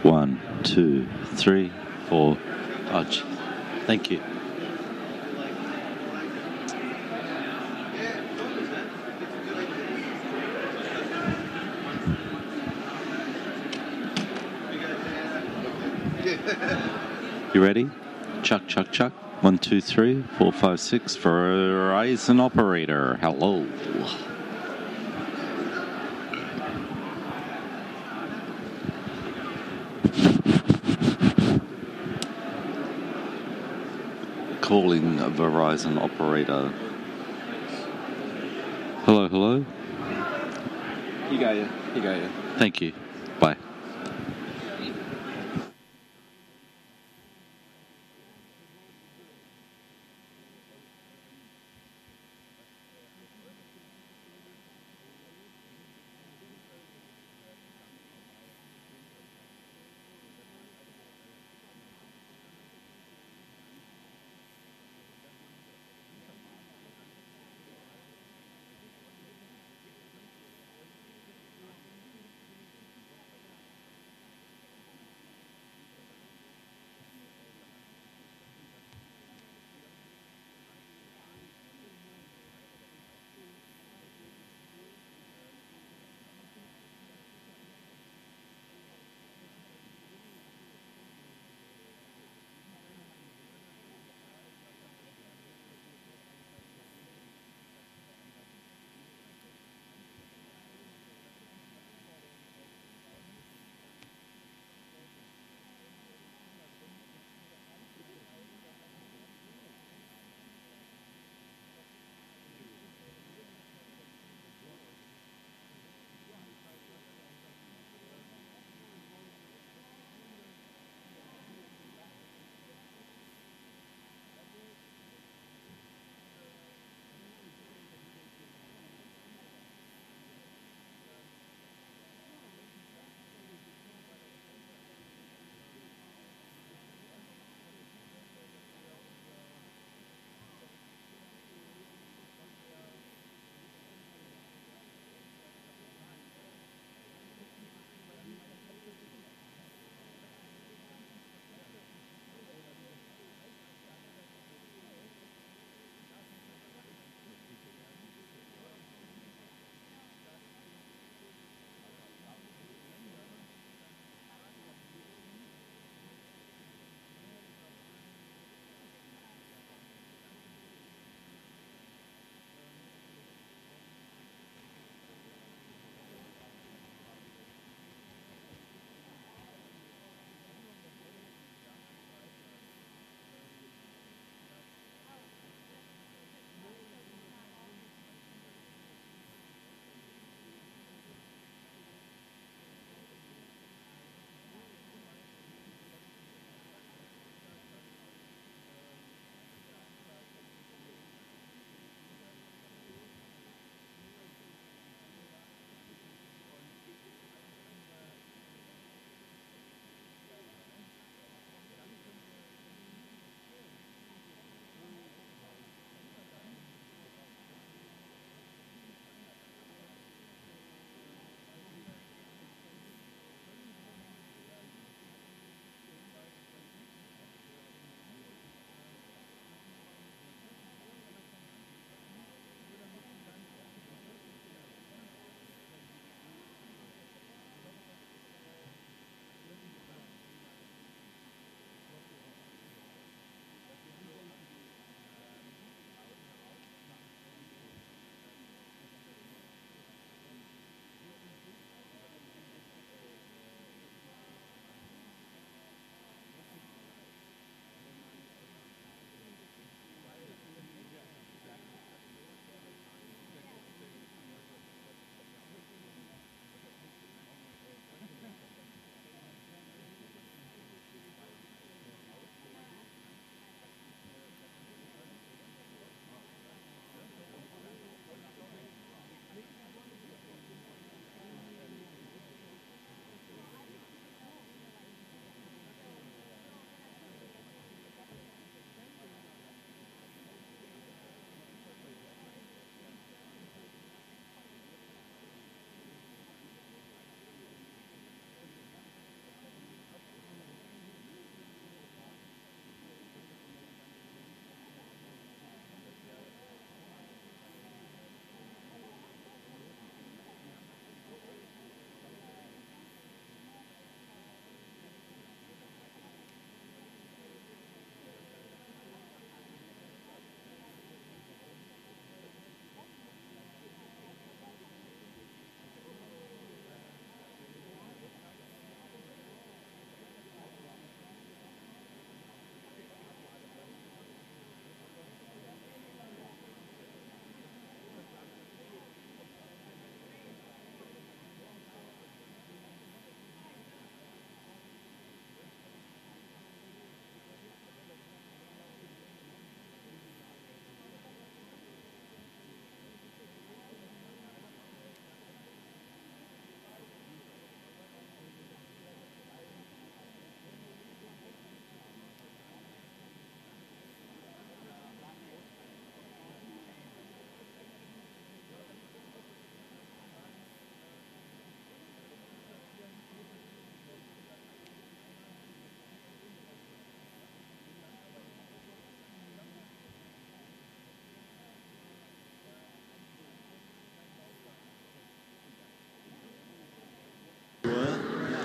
1, 2, 3, 4. Oh, gee. Thank you. You ready? Chuck, chuck, chuck. 1, 2, 3, 4, 5, 6. Verizon operator. Hello. Calling a Verizon operator. Hello, hello. He got you. Thank you. Bye.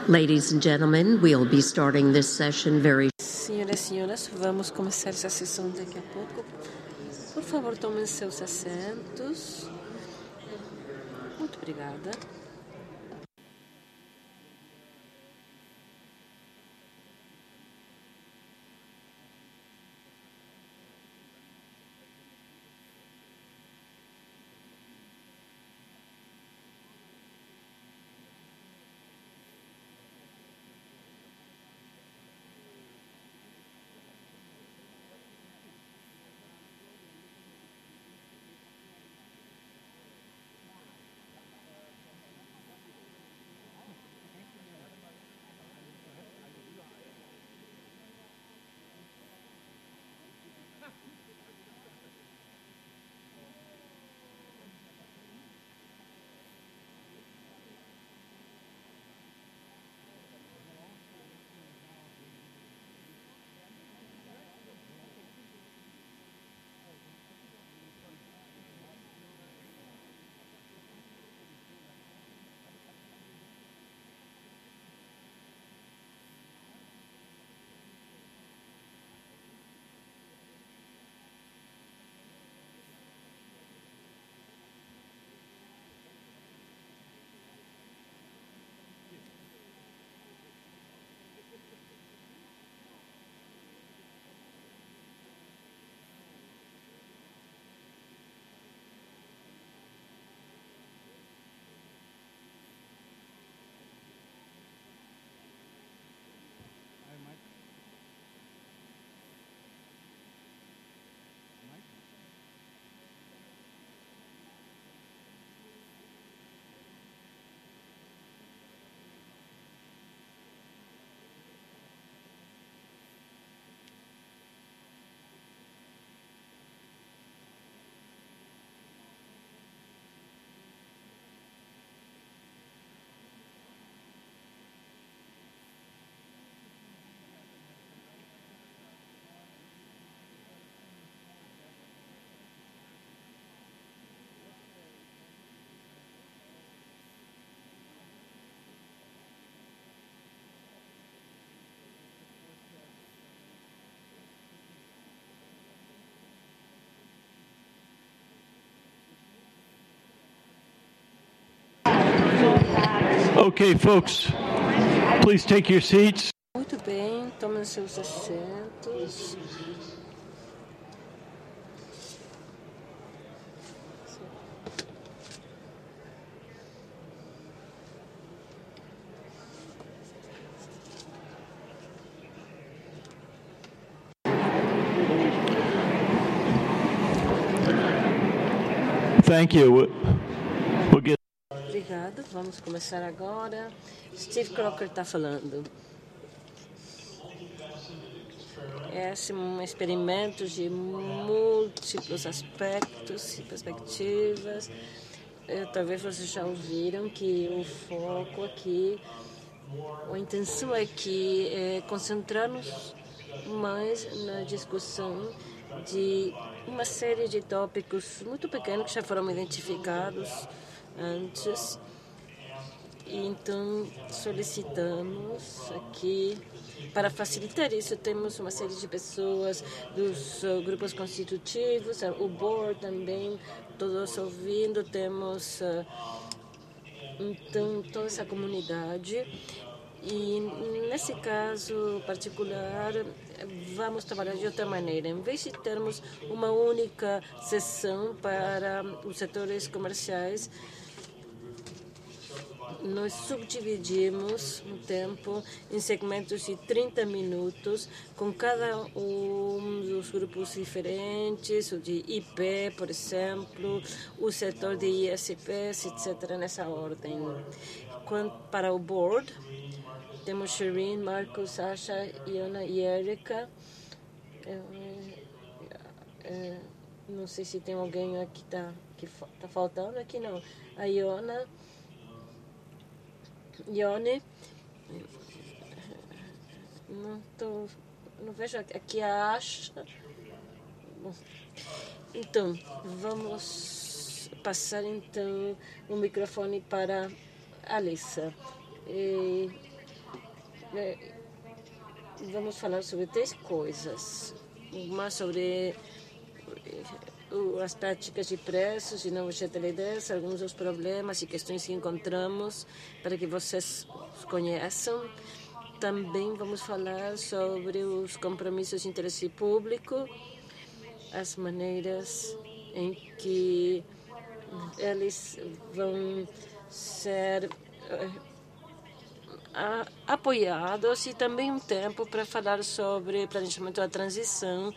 Ladies and gentlemen, we'll be starting this session very. Senhoras e senhores, vamos começar essa sessão daqui a pouco. Por favor, tomem seus assentos. Muito obrigada. Okay, folks, please take your seats. Muito bem, tomem seus assentos. Thank you. We'll get. Obrigado, vamos começar agora. Steve Crocker está falando. Esse é um experimento de múltiplos aspectos e perspectivas. Talvez vocês já ouviram que o foco aqui, a intenção aqui é concentrar-nos mais na discussão de uma série de tópicos muito pequenos que já foram identificados antes. E então solicitamos aqui, para facilitar isso, temos uma série de pessoas dos grupos constitutivos, o board também, todos ouvindo, temos então toda essa comunidade. E nesse caso particular, vamos trabalhar de outra maneira. Em vez de termos uma única sessão para os setores comerciais, nós subdividimos o tempo em segmentos de 30 minutos, com cada um dos grupos diferentes, o de IP, por exemplo, o setor de ISPs, etc., nessa ordem. Para o board, temos Shireen, Marcos, Sasha, Iona e Erika. Não sei se tem alguém aqui que está faltando aqui, não. A Ione, não vejo aqui a Asha. Bom, então, vamos passar então o microfone para a Alissa. vamos falar sobre 3 coisas. Uma sobre as práticas de preços de novo GTL10, alguns dos problemas e questões que encontramos para que vocês conheçam. Também vamos falar sobre os compromissos de interesse público, as maneiras em que eles vão ser apoiados, e também um tempo para falar sobre planejamento da transição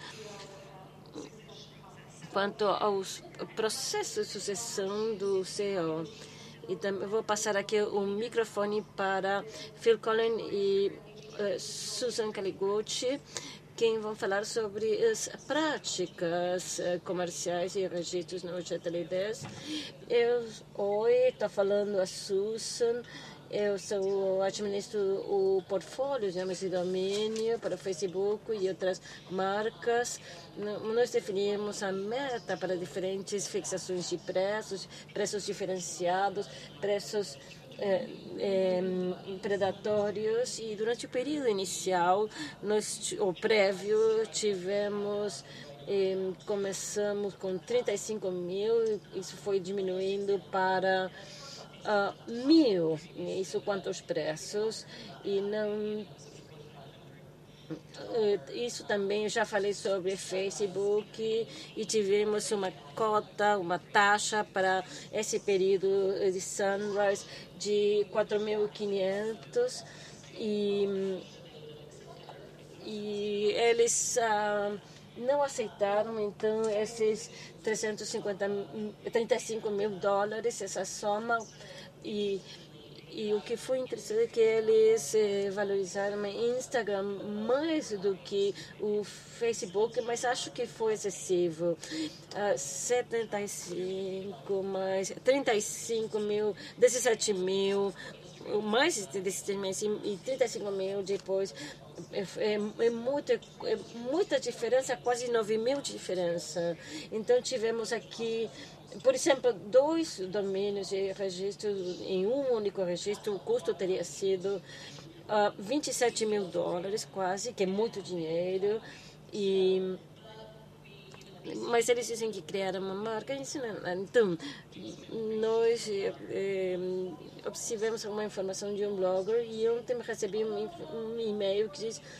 quanto aos processos de sucessão do CEO. E também vou passar aqui o microfone para Phil Collin e Susan Caligucci, quem vão falar sobre as práticas comerciais e registros no GTL10. Oi, estou falando a Susan. Eu administro o portfólio de nomes de domínio para o Facebook e outras marcas. Nós definimos a meta para diferentes fixações de preços diferenciados, preços predatórios, e durante o período inicial, o prévio, começamos com 35 mil, isso foi diminuindo para 1.000, isso quanto aos preços, e não... Isso também eu já falei sobre Facebook, e tivemos uma cota, uma taxa para esse período de Sunrise de 4.500, e eles não aceitaram, então, esses 35 mil dólares, essa soma, e o que foi interessante é que eles valorizaram o Instagram mais do que o Facebook, mas acho que foi excessivo. 75 mais 35 mil, 17 mil, mais desses meses, e 35 mil depois. Muita diferença, quase 9 mil de diferença. Então, tivemos aqui, por exemplo, 2 domínios de registro em um único registro. O custo teria sido 27 mil dólares, quase, que é muito dinheiro. Mas eles dizem que criaram uma marca. Então, nós obtivemos uma informação de um blogger, e ontem recebi um e-mail que diz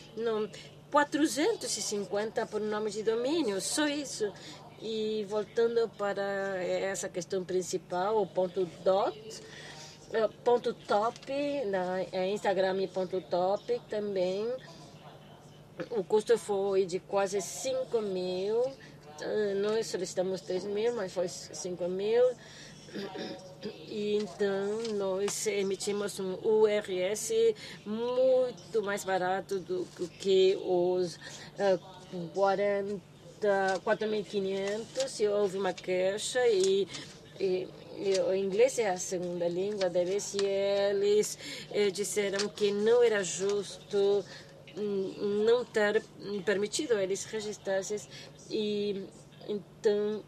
450 por nome de domínio, só isso. E voltando para essa questão principal, o ponto top, na Instagram e ponto top também, o custo foi de quase 5 mil. Nós solicitamos 3 mil, mas foi 5 mil. E então nós emitimos um URS muito mais barato do que os 4.500, e houve uma queixa, e o inglês é a segunda língua deles, e eles disseram que não era justo não ter permitido eles registrassem, e então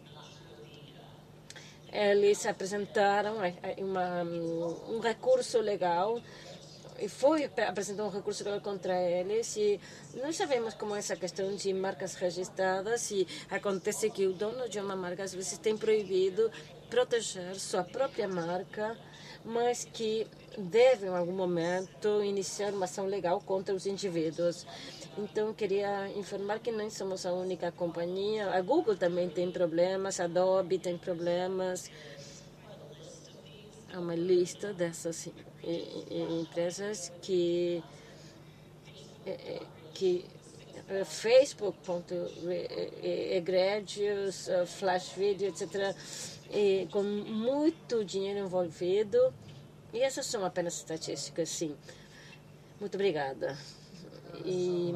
eles apresentaram um recurso legal, e apresentou um recurso legal contra eles, e nós sabemos como é essa questão de marcas registradas, e acontece que o dono de uma marca às vezes tem proibido proteger sua própria marca, mas que deve, em algum momento, iniciar uma ação legal contra os indivíduos. Então, queria informar que não somos a única companhia. A Google também tem problemas, a Adobe tem problemas. Há uma lista dessas empresas que Facebook.egrédios, Flash Video, etc., com muito dinheiro envolvido. E essas são apenas estatísticas, sim. Muito obrigada. E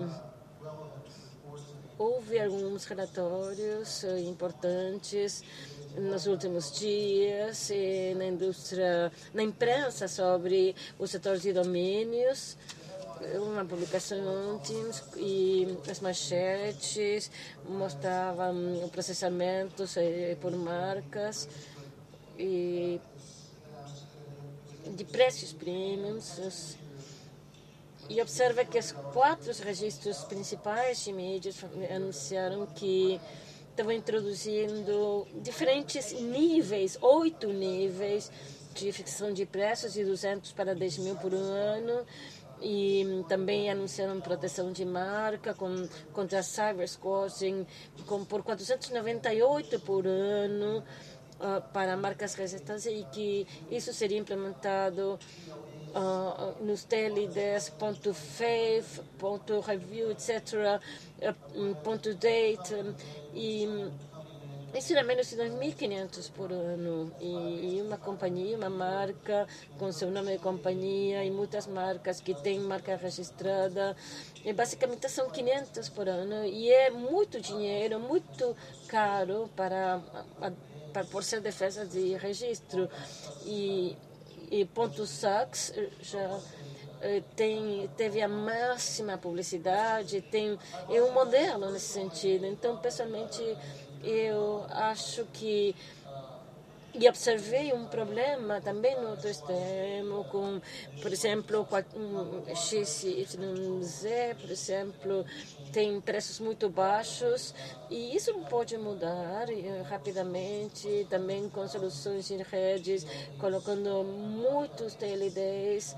houve alguns relatórios importantes nos últimos dias na imprensa sobre o setor de domínios. Uma publicação ontem, e as manchetes mostravam processamentos por marcas e de preços premiums, E observa que os 4 registros principais de mídias anunciaram que estavam introduzindo diferentes níveis, 8 níveis de fixação de preços, de 200 para 10 mil por ano. E também anunciaram proteção de marca contra cybersquatting por 498 por ano para marcas registradas, e que isso seria implementado nos TLDs, .faith, .review, etc., .date, e isso era menos de 2.500 por ano. E uma companhia, uma marca com seu nome de companhia, e muitas marcas que têm marca registrada, e basicamente são 500 por ano, e é muito dinheiro, muito caro por ser defesa de registro. E .sax já teve a máxima publicidade, é um modelo nesse sentido. Então, pessoalmente, eu acho que, e observei um problema também no outro extremo, com, por exemplo, XYZ, por exemplo, tem preços muito baixos, e isso pode mudar rapidamente, também com soluções em redes, colocando muitos TLDs,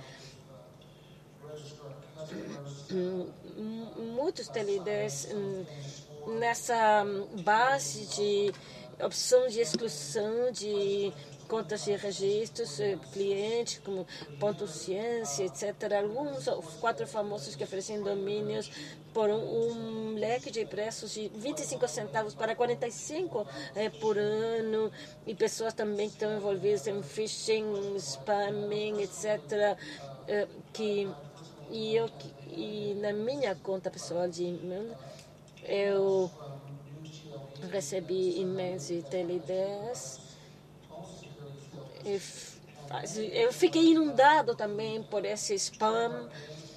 nessa base de opção de exclusão de contas de registros, clientes como .ciência, etc. Alguns 4 famosos que oferecem domínios por um leque de preços de 25 centavos para 45 por ano, e pessoas também que estão envolvidas em phishing, spamming, etc. E na minha conta pessoal de e-mail, eu recebi e-mails de TLDs. Eu fiquei inundado também por esse spam,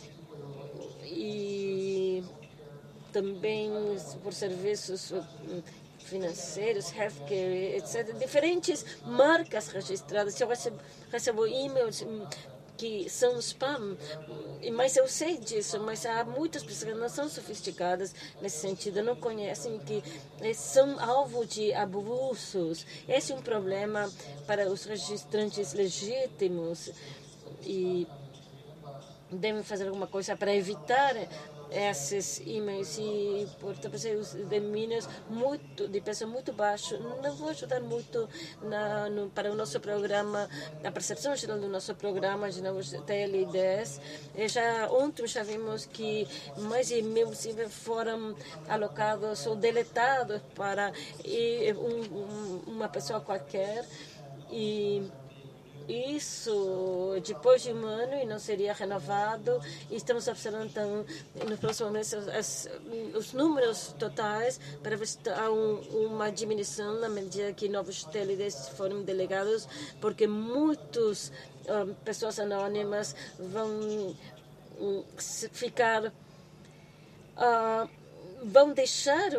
e também por serviços financeiros, healthcare, etc. Diferentes marcas registradas. Eu recebo e-mails que são spam, mas eu sei disso, mas há muitas pessoas que não são sofisticadas nesse sentido, não conhecem, que são alvo de abusos. Esse é um problema para os registrantes legítimos, e devem fazer alguma coisa para evitar esses e-mails. E, portanto, os domínios de preço muito baixo não vão ajudar muito para o nosso programa, a percepção geral do nosso programa de novos TLDs. Ontem já vimos que mais de 1.000 foram alocados ou deletados para uma pessoa qualquer, e isso depois de um ano, e não seria renovado. E estamos observando então nos próximos meses os números totais, para ver se há uma diminuição na medida que novos TLDs foram delegados, porque muitas pessoas anônimas vão ficar vão deixar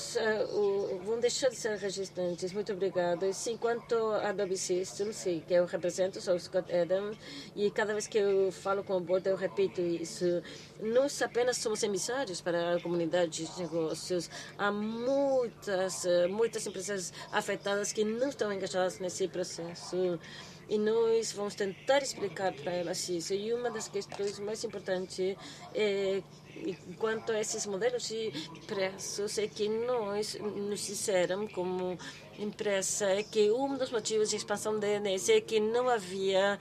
de ser registrantes. Muito obrigada. E quanto a Adobe Systems, que eu represento, sou o Scott Adams, e cada vez que eu falo com o board eu repito isso. Nós apenas somos emissários para a comunidade de negócios. Há muitas empresas afetadas que não estão engajadas nesse processo, e nós vamos tentar explicar para elas isso. E uma das questões mais importantes quanto a esses modelos de preços é que nós nos disseram como empresa que um dos motivos de expansão da DNS é que não havia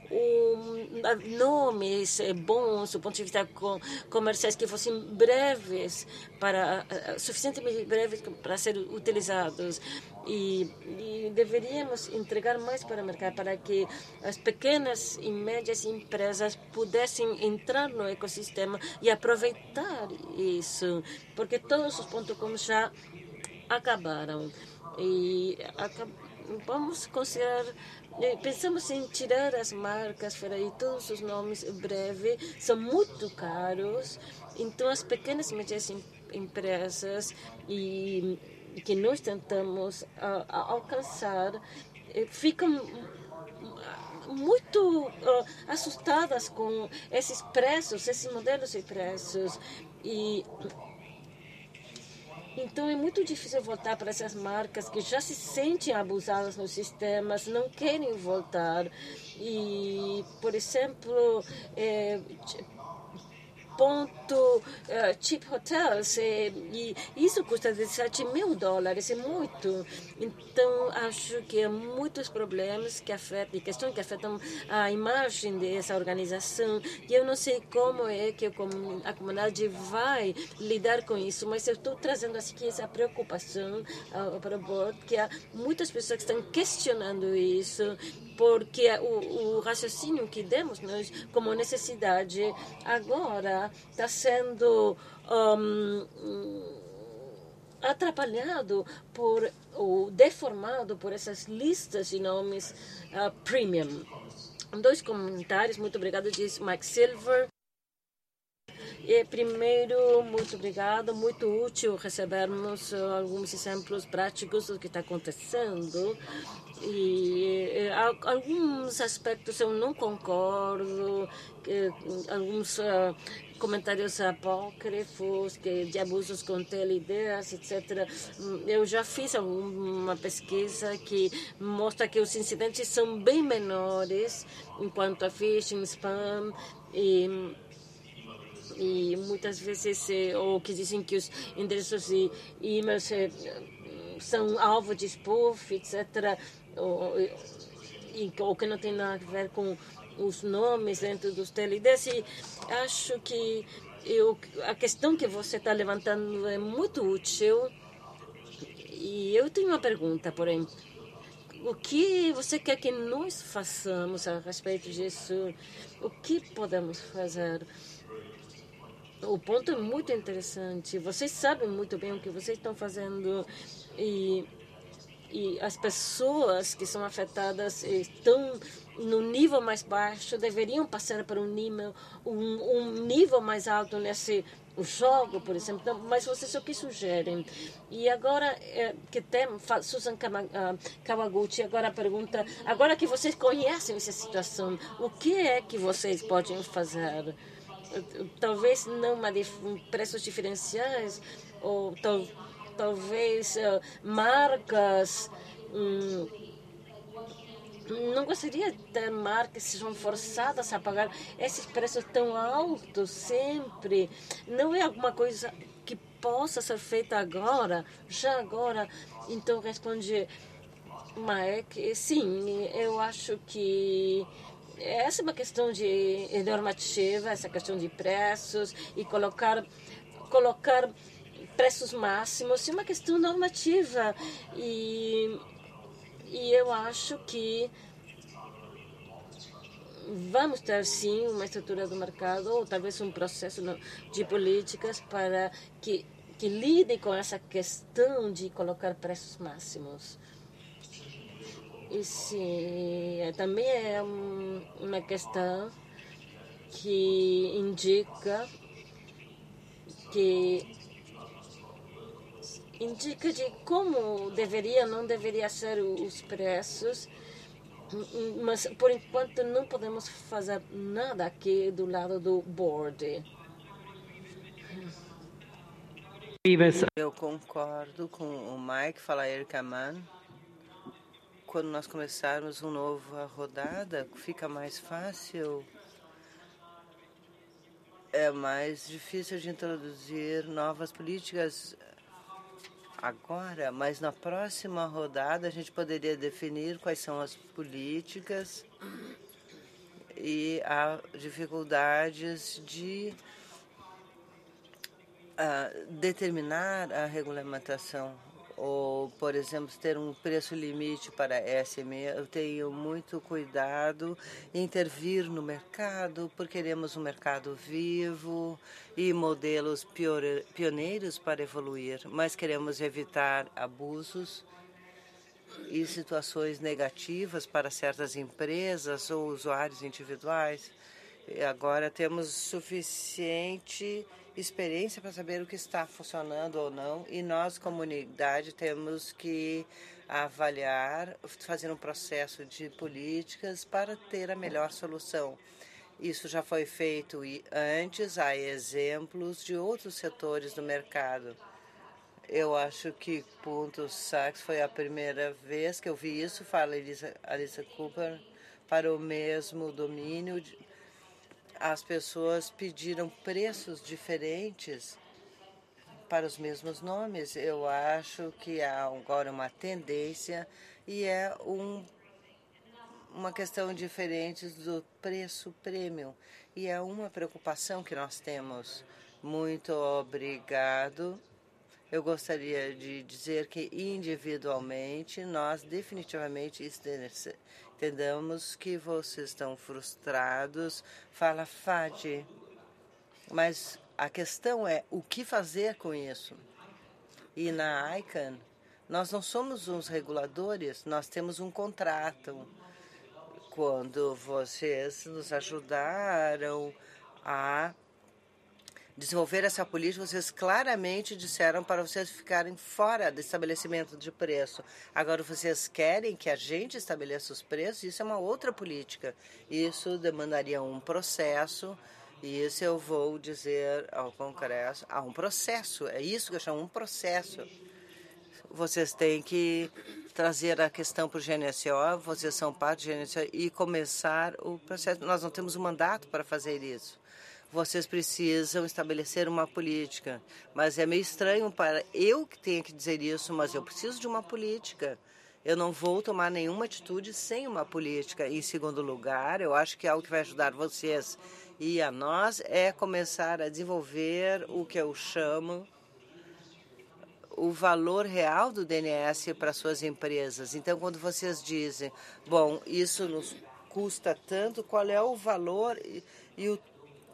nomes bons do ponto de vista comerciais que fossem breves, suficientemente breves para ser utilizados. E deveríamos entregar mais para o mercado, para que as pequenas e médias empresas pudessem entrar no ecossistema e aproveitar isso, porque todos os .com já acabaram. E vamos considerar, pensamos em tirar as marcas, e todos os nomes breves são muito caros. Então as pequenas e médias empresas que nós tentamos alcançar ficam muito assustadas com esses preços, esses modelos de preços. E então é muito difícil voltar para essas marcas que já se sentem abusadas nos sistemas, não querem voltar. E, por exemplo, cheap hotels, e isso custa $17.000, é muito. Então, acho que há muitos problemas questões que afetam a imagem dessa organização, e eu não sei como é que a comunidade vai lidar com isso, mas eu estou trazendo aqui essa preocupação para o board, que há muitas pessoas que estão questionando isso, porque o raciocínio que demos nós como necessidade agora está sendo atrapalhado ou deformado por essas listas de nomes premium. 2 comentários, muito obrigado, diz Mike Silver. Primeiro, muito obrigado, muito útil recebermos alguns exemplos práticos do que está acontecendo. E alguns aspectos eu não concordo, alguns comentários apócrifos de abusos com TLDs, etc. Eu já fiz uma pesquisa que mostra que os incidentes são bem menores enquanto a phishing, spam e muitas vezes ou que dizem que os endereços de e-mails são alvo de spoof, etc. Ou que não tem nada a ver com os nomes dentro dos TLDs. E acho que a questão que você está levantando é muito útil. E eu tenho uma pergunta, porém. O que você quer que nós façamos a respeito disso? O que podemos fazer? O ponto é muito interessante. Vocês sabem muito bem o que vocês estão fazendo e as pessoas que são afetadas estão no nível mais baixo, deveriam passar para um nível mais alto nesse jogo, por exemplo. Mas vocês o que sugerem? E agora que tem Susan Kawaguchi agora pergunta, agora que vocês conhecem essa situação, o que é que vocês podem fazer? Talvez não preços diferenciais, ou talvez marcas. Não gostaria de ter marcas que sejam forçadas a pagar esses preços tão altos sempre. Não é alguma coisa que possa ser feita agora, já agora. Então responde Mike, sim, eu acho que essa é uma questão de normativa, essa questão de preços e colocar preços máximos, é uma questão normativa. E eu acho que vamos ter, sim, uma estrutura do mercado ou talvez um processo de políticas para que lide com essa questão de colocar preços máximos. E sim, também é uma questão que indica de como não deveria ser os preços, mas por enquanto não podemos fazer nada aqui do lado do board. Eu concordo com o Mike, fala Erika Mann. Quando nós começarmos uma nova rodada, fica mais fácil. É mais difícil de introduzir novas políticas agora, mas na próxima rodada a gente poderia definir quais são as políticas e há dificuldades de determinar a regulamentação ou, por exemplo, ter um preço limite para SME. Eu tenho muito cuidado em intervir no mercado, porque queremos um mercado vivo e modelos pioneiros para evoluir, mas queremos evitar abusos e situações negativas para certas empresas ou usuários individuais. E agora temos suficiente experiência para saber o que está funcionando ou não, e nós, comunidade, temos que avaliar, fazer um processo de políticas para ter a melhor solução. Isso já foi feito antes, há exemplos de outros setores do mercado. Eu acho que Ponto Sachs foi a primeira vez que eu vi isso, fala Alissa Cooper, para o mesmo domínio. As pessoas pediram preços diferentes para os mesmos nomes. Eu acho que há agora uma tendência e é uma questão diferente do preço premium. E é uma preocupação que nós temos. Muito obrigado. Eu gostaria de dizer que individualmente nós definitivamente entendemos que vocês estão frustrados. Fala Fadi. Mas a questão é o que fazer com isso. E na ICANN, nós não somos uns reguladores, nós temos um contrato. Quando vocês nos ajudaram a desenvolver essa política, vocês claramente disseram para vocês ficarem fora do estabelecimento de preço. Agora vocês querem que a gente estabeleça os preços, isso é uma outra política. Isso demandaria um processo. E isso eu vou dizer ao Congresso. Há um processo, é isso que eu chamo um processo. Vocês têm que trazer a questão para o GNSO, vocês são parte do GNSO e começar o processo. Nós não temos um mandato para fazer isso. Vocês precisam estabelecer uma política. Mas é meio estranho para eu que tenho que dizer isso, mas eu preciso de uma política. Eu não vou tomar nenhuma atitude sem uma política. Em segundo lugar, eu acho que algo que vai ajudar vocês e a nós é começar a desenvolver o que eu chamo o valor real do DNS para suas empresas. Então, quando vocês dizem, bom, isso nos custa tanto, qual é o valor e o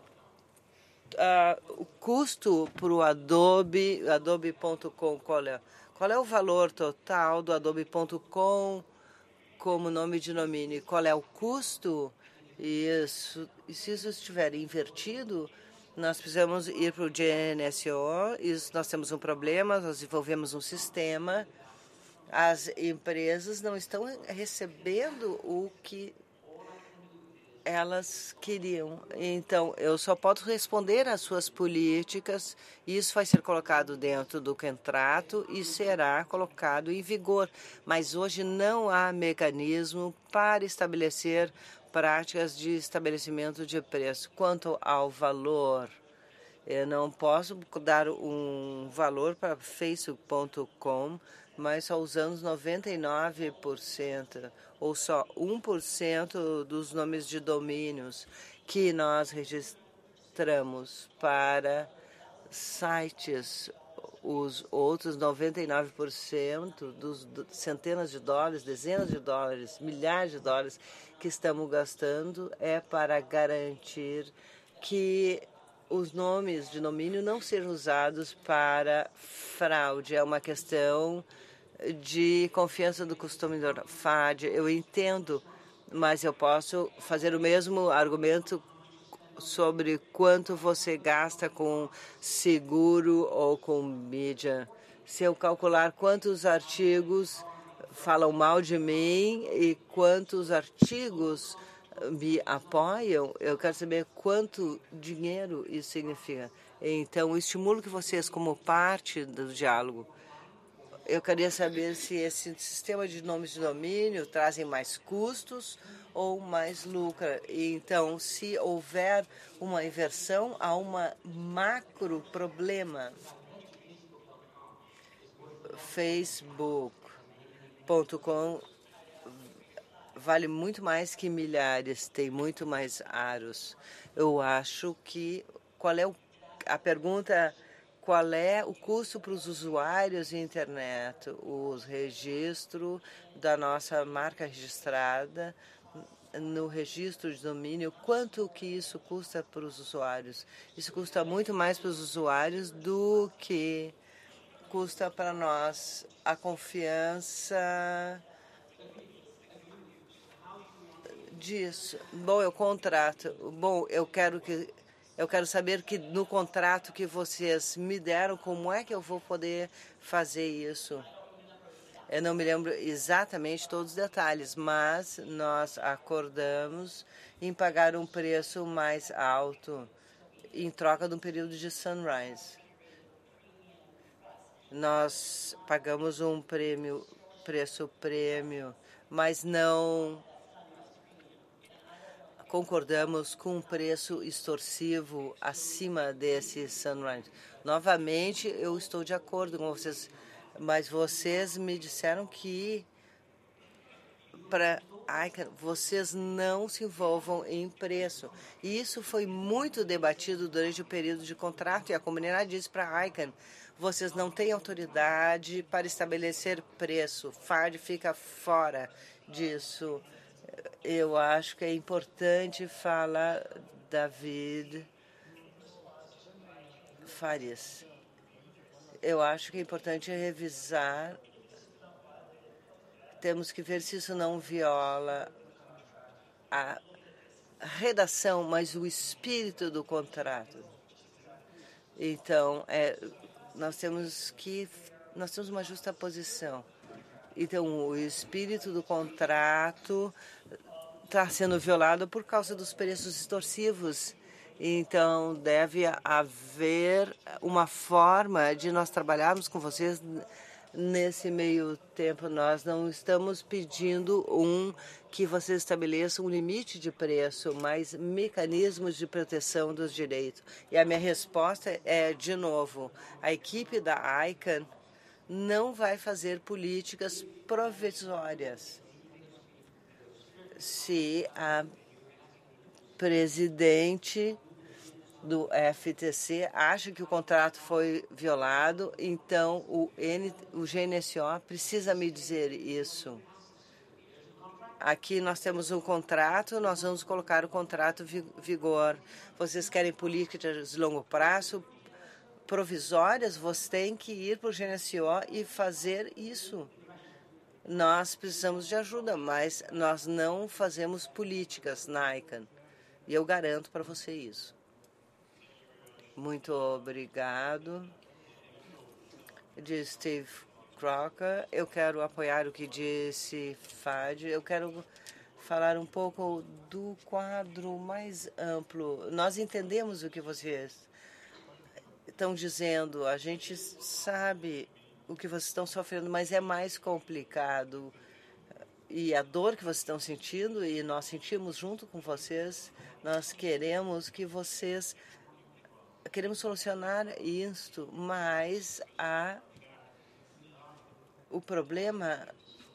custo para o Adobe.com, qual é o valor total do Adobe.com como nome de domínio? Qual é o custo? Isso, e se isso estiver invertido, nós precisamos ir para o GNSO. Nós temos um problema, nós desenvolvemos um sistema. As empresas não estão recebendo o que elas queriam. Então, eu só posso responder às suas políticas. Isso vai ser colocado dentro do contrato e será colocado em vigor. Mas hoje não há mecanismo para estabelecer práticas de estabelecimento de preço. Quanto ao valor, eu não posso dar um valor para Facebook.com, mas só usando 99% ou só 1% dos nomes de domínios que nós registramos para sites. Os outros 99% dos centenas de dólares, dezenas de dólares, milhares de dólares que estamos gastando é para garantir que os nomes de domínio não sejam usados para fraude. É uma questão de confiança do consumidor. FAD, eu entendo, mas eu posso fazer o mesmo argumento sobre quanto você gasta com seguro ou com mídia. Se eu calcular quantos artigos falam mal de mim e quantos artigos me apoiam, eu quero saber quanto dinheiro isso significa. Então, estimulo que vocês, como parte do diálogo, eu queria saber se esse sistema de nomes de domínio trazem mais custos ou mais lucro. Então, se houver uma inversão, há uma macro problema. Facebook.com vale muito mais que milhares, tem muito mais aros. Eu acho que a pergunta, qual é o custo para os usuários de internet? O registro da nossa marca registrada no registro de domínio, quanto que isso custa para os usuários? Isso custa muito mais para os usuários do que custa para nós. A confiança disso. Bom, eu contrato. Bom, eu quero saber que no contrato que vocês me deram, como é que eu vou poder fazer isso? Eu não me lembro exatamente todos os detalhes, mas nós acordamos em pagar um preço mais alto em troca de um período de sunrise. Nós pagamos um preço prêmio, mas não concordamos com um preço extorsivo acima desse sunrise. Novamente, eu estou de acordo com vocês, mas vocês me disseram que para ICANN vocês não se envolvam em preço. E isso foi muito debatido durante o período de contrato e a comunidade disse para a ICANN: vocês não têm autoridade para estabelecer preço. FAD fica fora disso. Eu acho que é importante falar, David Farias. Eu acho que é importante revisar. Temos que ver se isso não viola a redação, mas o espírito do contrato. Então, nós temos uma justa posição. Então, o espírito do contrato está sendo violado por causa dos preços extorsivos. Então, deve haver uma forma de nós trabalharmos com vocês nesse meio tempo. Nós não estamos pedindo que vocês estabeleçam um limite de preço, mas mecanismos de proteção dos direitos. E a minha resposta é, de novo, a equipe da ICANN não vai fazer políticas provisórias. Se a presidente do FTC acha que o contrato foi violado, então o GNSO precisa me dizer isso. Aqui nós temos um contrato, nós vamos colocar o contrato em vigor. Vocês querem políticas de longo prazo, provisórias, você tem que ir para o GNSO e fazer isso. Nós precisamos de ajuda, mas nós não fazemos políticas na ICANN. E eu garanto para você isso. Muito obrigado. De Steve Crocker. Eu quero apoiar o que disse FAD. Eu quero falar um pouco do quadro mais amplo. Nós entendemos o que vocês estão dizendo. A gente sabe o que vocês estão sofrendo, mas é mais complicado. E a dor que vocês estão sentindo, e nós sentimos junto com vocês, nós queremos que vocês... Queremos solucionar isto, mas o problema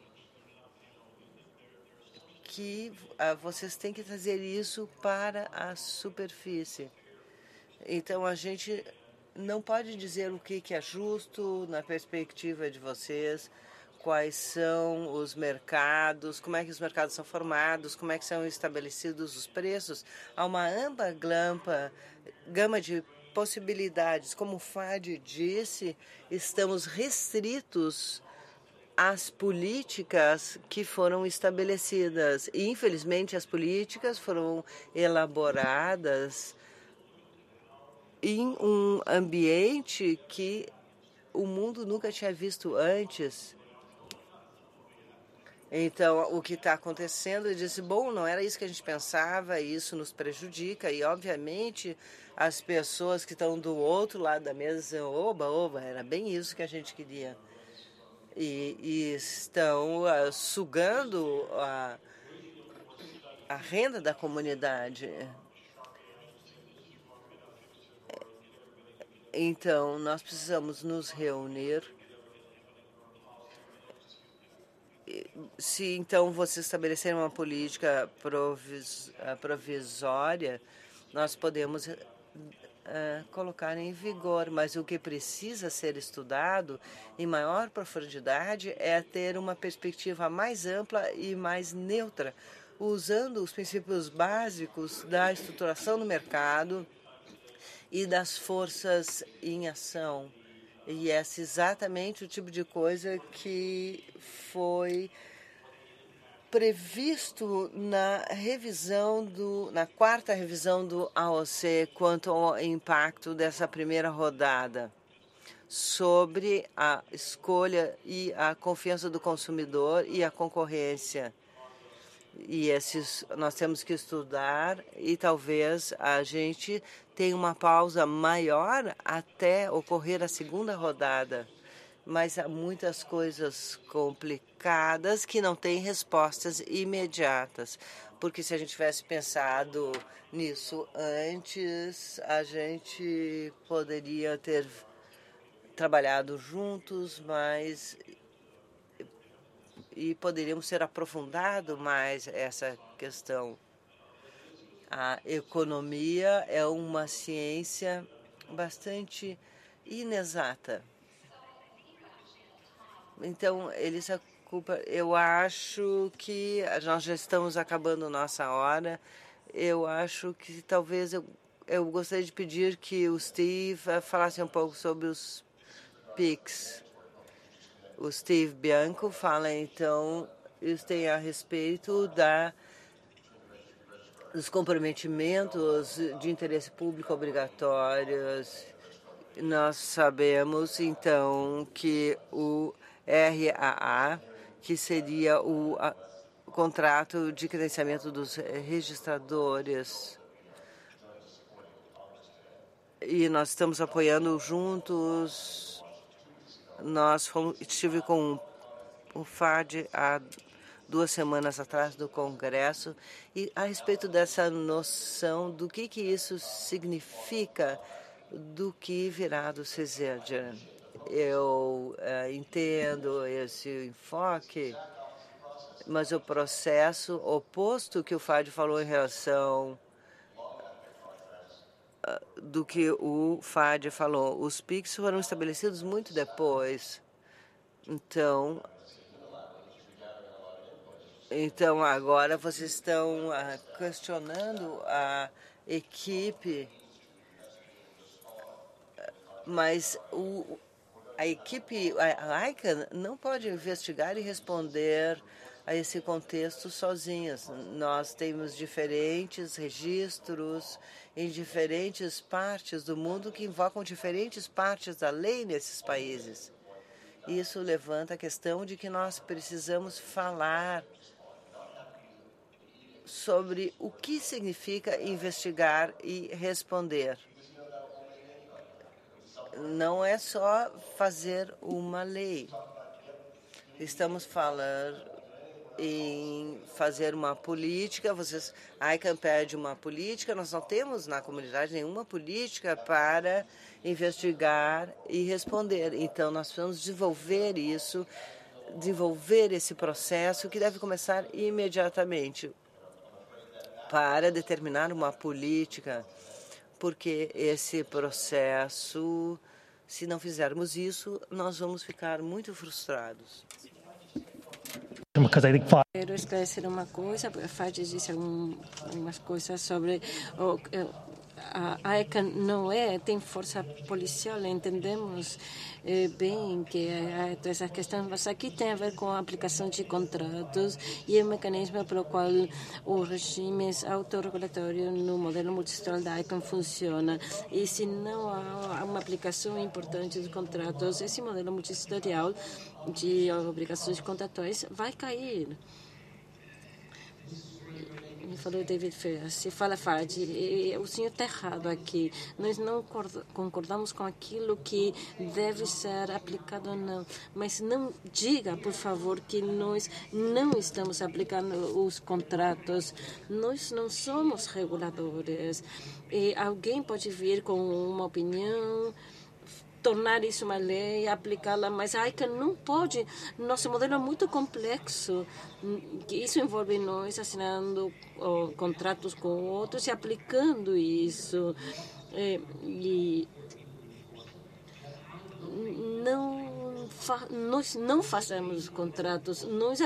que vocês têm que trazer isso para a superfície. Então, a gente não pode dizer o que é justo na perspectiva de vocês, quais são os mercados, como é que os mercados são formados, como é que são estabelecidos os preços. Há uma ampla gama de possibilidades. Como o FAD disse, estamos restritos às políticas que foram estabelecidas. E, infelizmente, as políticas foram elaboradas em um ambiente que o mundo nunca tinha visto antes. Então, o que está acontecendo, eu disse, bom, não era isso que a gente pensava, isso nos prejudica. E, obviamente, as pessoas que estão do outro lado da mesa dizem, oba, era bem isso que a gente queria. E estão sugando a renda da comunidade. Então, nós precisamos nos reunir. Se, então, você estabelecer uma política provisória, nós podemos colocar em vigor. Mas o que precisa ser estudado em maior profundidade é ter uma perspectiva mais ampla e mais neutra, usando os princípios básicos da estruturação do mercado e das forças em ação. E esse é exatamente o tipo de coisa que foi previsto na quarta revisão do AOC quanto ao impacto dessa primeira rodada. sobre a escolha e a confiança do consumidor e a concorrência. E nós temos que estudar e talvez a gente tenha uma pausa maior até ocorrer a segunda rodada. Mas há muitas coisas complicadas que não têm respostas imediatas. Porque se a gente tivesse pensado nisso antes, a gente poderia ter trabalhado juntos, e poderíamos ter aprofundado mais essa questão. A economia é uma ciência bastante inexata. Então, eu acho que nós já estamos acabando nossa hora. Eu acho que talvez eu gostaria de pedir que o Steve falasse um pouco sobre os PICs. O Steve Bianco fala, então, isso tem a respeito dos comprometimentos de interesse público obrigatórios. Nós sabemos, então, que o RAA, que seria o contrato de credenciamento dos registradores, e nós estamos apoiando juntos. Estive com o FAD há 2 semanas atrás do Congresso e a respeito dessa noção do que isso significa do que virá do CISERG. Eu entendo esse enfoque, mas o processo oposto que o FAD falou em relação do que o FAD falou. Os PICs foram estabelecidos muito depois. Então agora vocês estão questionando a equipe, mas a equipe, a ICANN, não pode investigar e responder a esse contexto sozinhas. Nós temos diferentes registros em diferentes partes do mundo que invocam diferentes partes da lei nesses países. Isso levanta a questão de que nós precisamos falar sobre o que significa investigar e responder. Não é só fazer uma lei. Estamos falando em fazer uma política. A ICANN pede uma política. Nós não temos na comunidade nenhuma política para investigar e responder. Então, nós precisamos desenvolver esse processo que deve começar imediatamente para determinar uma política, porque esse processo, se não fizermos isso, nós vamos ficar muito frustrados. Quero esclarecer uma coisa, porque a FAD disse algumas coisas sobre a ICANN tem força policial, entendemos bem que essa questão, mas aqui tem a ver com a aplicação de contratos e o mecanismo pelo qual o regime autorregulatório no modelo multissetorial da ICANN funciona. E se não há uma aplicação importante dos contratos, esse modelo multissetorial de obrigações contratuais vai cair. Me falou David Ferrer, se fala FAD, o senhor está errado aqui. Nós não concordamos com aquilo que deve ser aplicado ou não. Mas não diga, por favor, que nós não estamos aplicando os contratos. Nós não somos reguladores. E alguém pode vir com uma opinião, tornar isso uma lei, aplicá-la, mas a ICANN não pode. Nosso modelo é muito complexo. Isso envolve nós assinando contratos com outros e aplicando isso. E nós não fazemos contratos, nós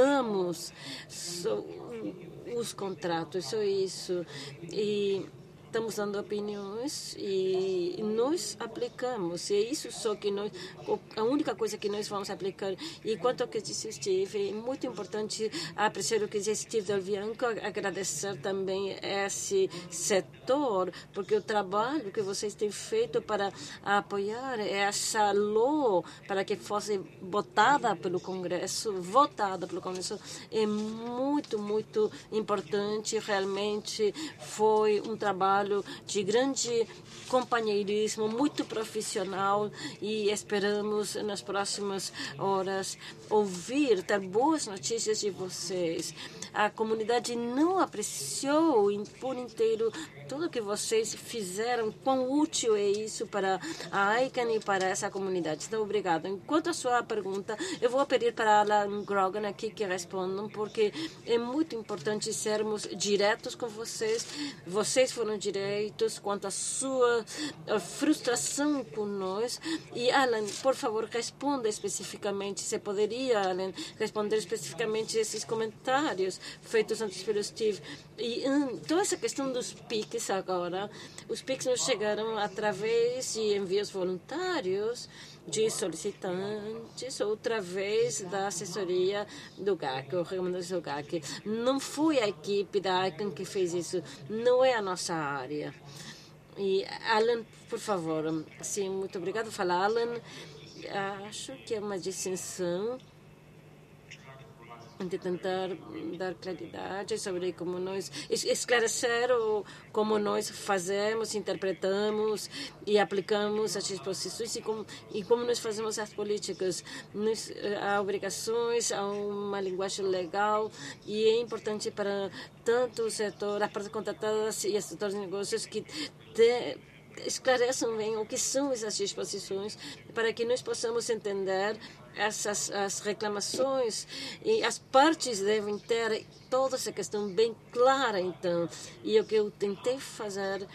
aplicamos os contratos, só isso. E estamos dando opiniões e nós aplicamos. E é isso só que nós, a única coisa que nós vamos aplicar. E quanto ao que disse Steve, é muito importante apreciar o que disse Steve Del Bianco, agradecer também esse setor, porque o trabalho que vocês têm feito para apoiar essa lei para que fosse votada pelo Congresso é muito, muito importante. Realmente foi um trabalho de grande companheirismo, muito profissional, e esperamos nas próximas horas ter boas notícias de vocês. A comunidade não apreciou por inteiro tudo que vocês fizeram, quão útil é isso para a ICANN e para essa comunidade. Então, obrigado. Enquanto a sua pergunta, eu vou pedir para Alan Grogan aqui que respondam, porque é muito importante sermos diretos com vocês. Vocês foram diretos quanto à sua frustração com nós. E, Alan, por favor, responda especificamente. Você poderia, Alan, responder especificamente esses comentários feitos antes pelo Steve. E toda essa questão dos PICs agora, os PICs nos chegaram através de envios voluntários de solicitantes ou através da assessoria do GAC, ou recomendação do GAC. Não foi a equipe da ICANN que fez isso, não é a nossa área. E Alan, por favor. Sim, muito obrigado. Fala, Alan. Acho que é uma distinção de tentar dar claridade sobre como nós esclarecer como nós fazemos, interpretamos e aplicamos as disposições e como nós fazemos as políticas. Há obrigações, há uma linguagem legal e é importante para tanto o setor, as partes contratadas e os setores de negócios que esclareçam bem o que são essas disposições para que nós possamos entender as reclamações, e as partes devem ter toda essa questão bem clara. Então, e o que eu tentei fazer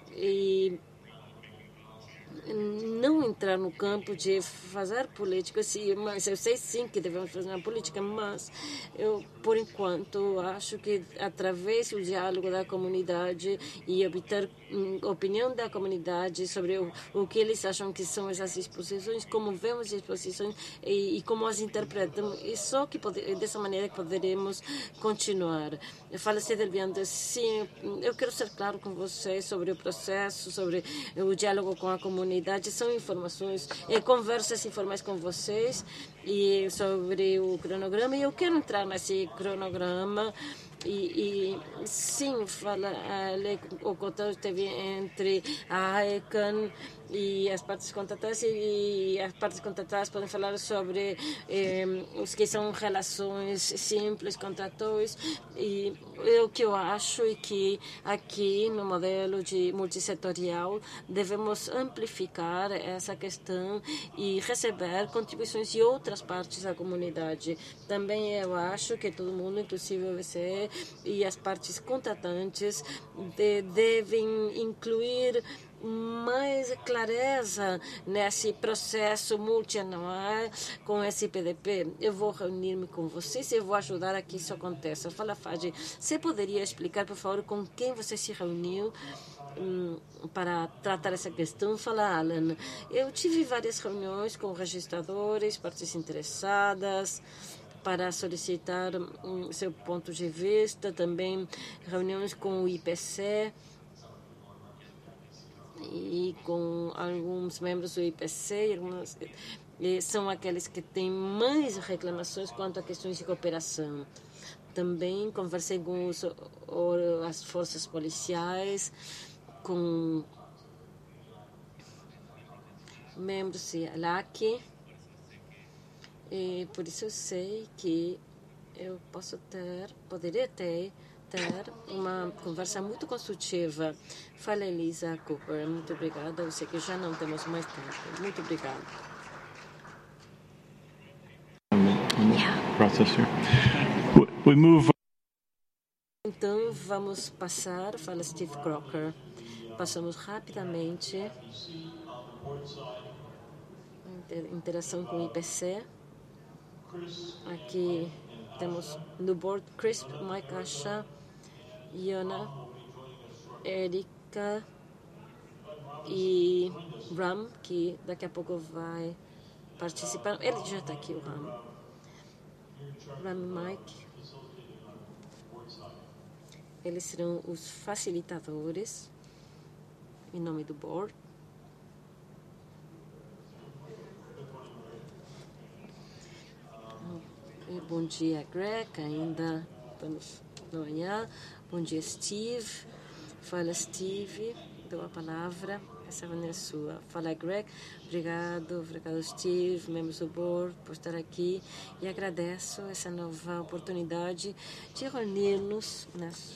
não entrar no campo de fazer política, mas eu sei sim que devemos fazer uma política, mas eu, por enquanto, acho que através do diálogo da comunidade e obter opinião da comunidade sobre o que eles acham que são essas disposições, como vemos as disposições e como as interpretamos, e só que dessa maneira que poderemos continuar. Fala-se Del Bianco, sim, eu quero ser claro com vocês sobre o processo, sobre o diálogo com a comunidade. São informações, conversas informais com vocês e sobre o cronograma. E eu quero entrar nesse cronograma. E sim, o contato teve entre a ICANN e as partes contratadas, e as partes contratadas podem falar sobre os que são relações simples, contratuais, e o que eu acho é que aqui no modelo de multissetorial devemos amplificar essa questão e receber contribuições de outras partes da comunidade. Também eu acho que todo mundo, inclusive o OBCE e as partes contratantes, devem incluir mais clareza nesse processo multianual com esse PDP. Eu vou reunir-me com vocês e eu vou ajudar a que isso aconteça. Fala, Fadi, você poderia explicar, por favor, com quem você se reuniu para tratar essa questão? Fala, Alan. Eu tive várias reuniões com registradores, partes interessadas, para solicitar seu ponto de vista, também reuniões com o IPC e com alguns membros do IPC, são aqueles que têm mais reclamações quanto a questões de cooperação. Também conversei com as forças policiais, com membros da ALAC, e por isso eu sei que eu poderia ter uma conversa muito construtiva. Fala, Elisa Cooper. Muito obrigada. Eu sei que já não temos mais tempo. Muito obrigada. We move. Então, vamos passar, fala Steve Crocker. Passamos rapidamente interação com o IPC. Aqui temos no board Crisp, Mike Asha, Iona, Eric Oscar e Ram, que daqui a pouco vai participar. Ele já está aqui, o Ram. Ram e Mike. Eles serão os facilitadores em nome do board. Bom dia, Greg, ainda estamos na manhã. Bom dia, Steve. Fala, Steve, dou a palavra. Essa é a sua. Fala, Greg. Obrigado, Steve, membros do board, por estar aqui. E agradeço essa nova oportunidade de reunir-nos.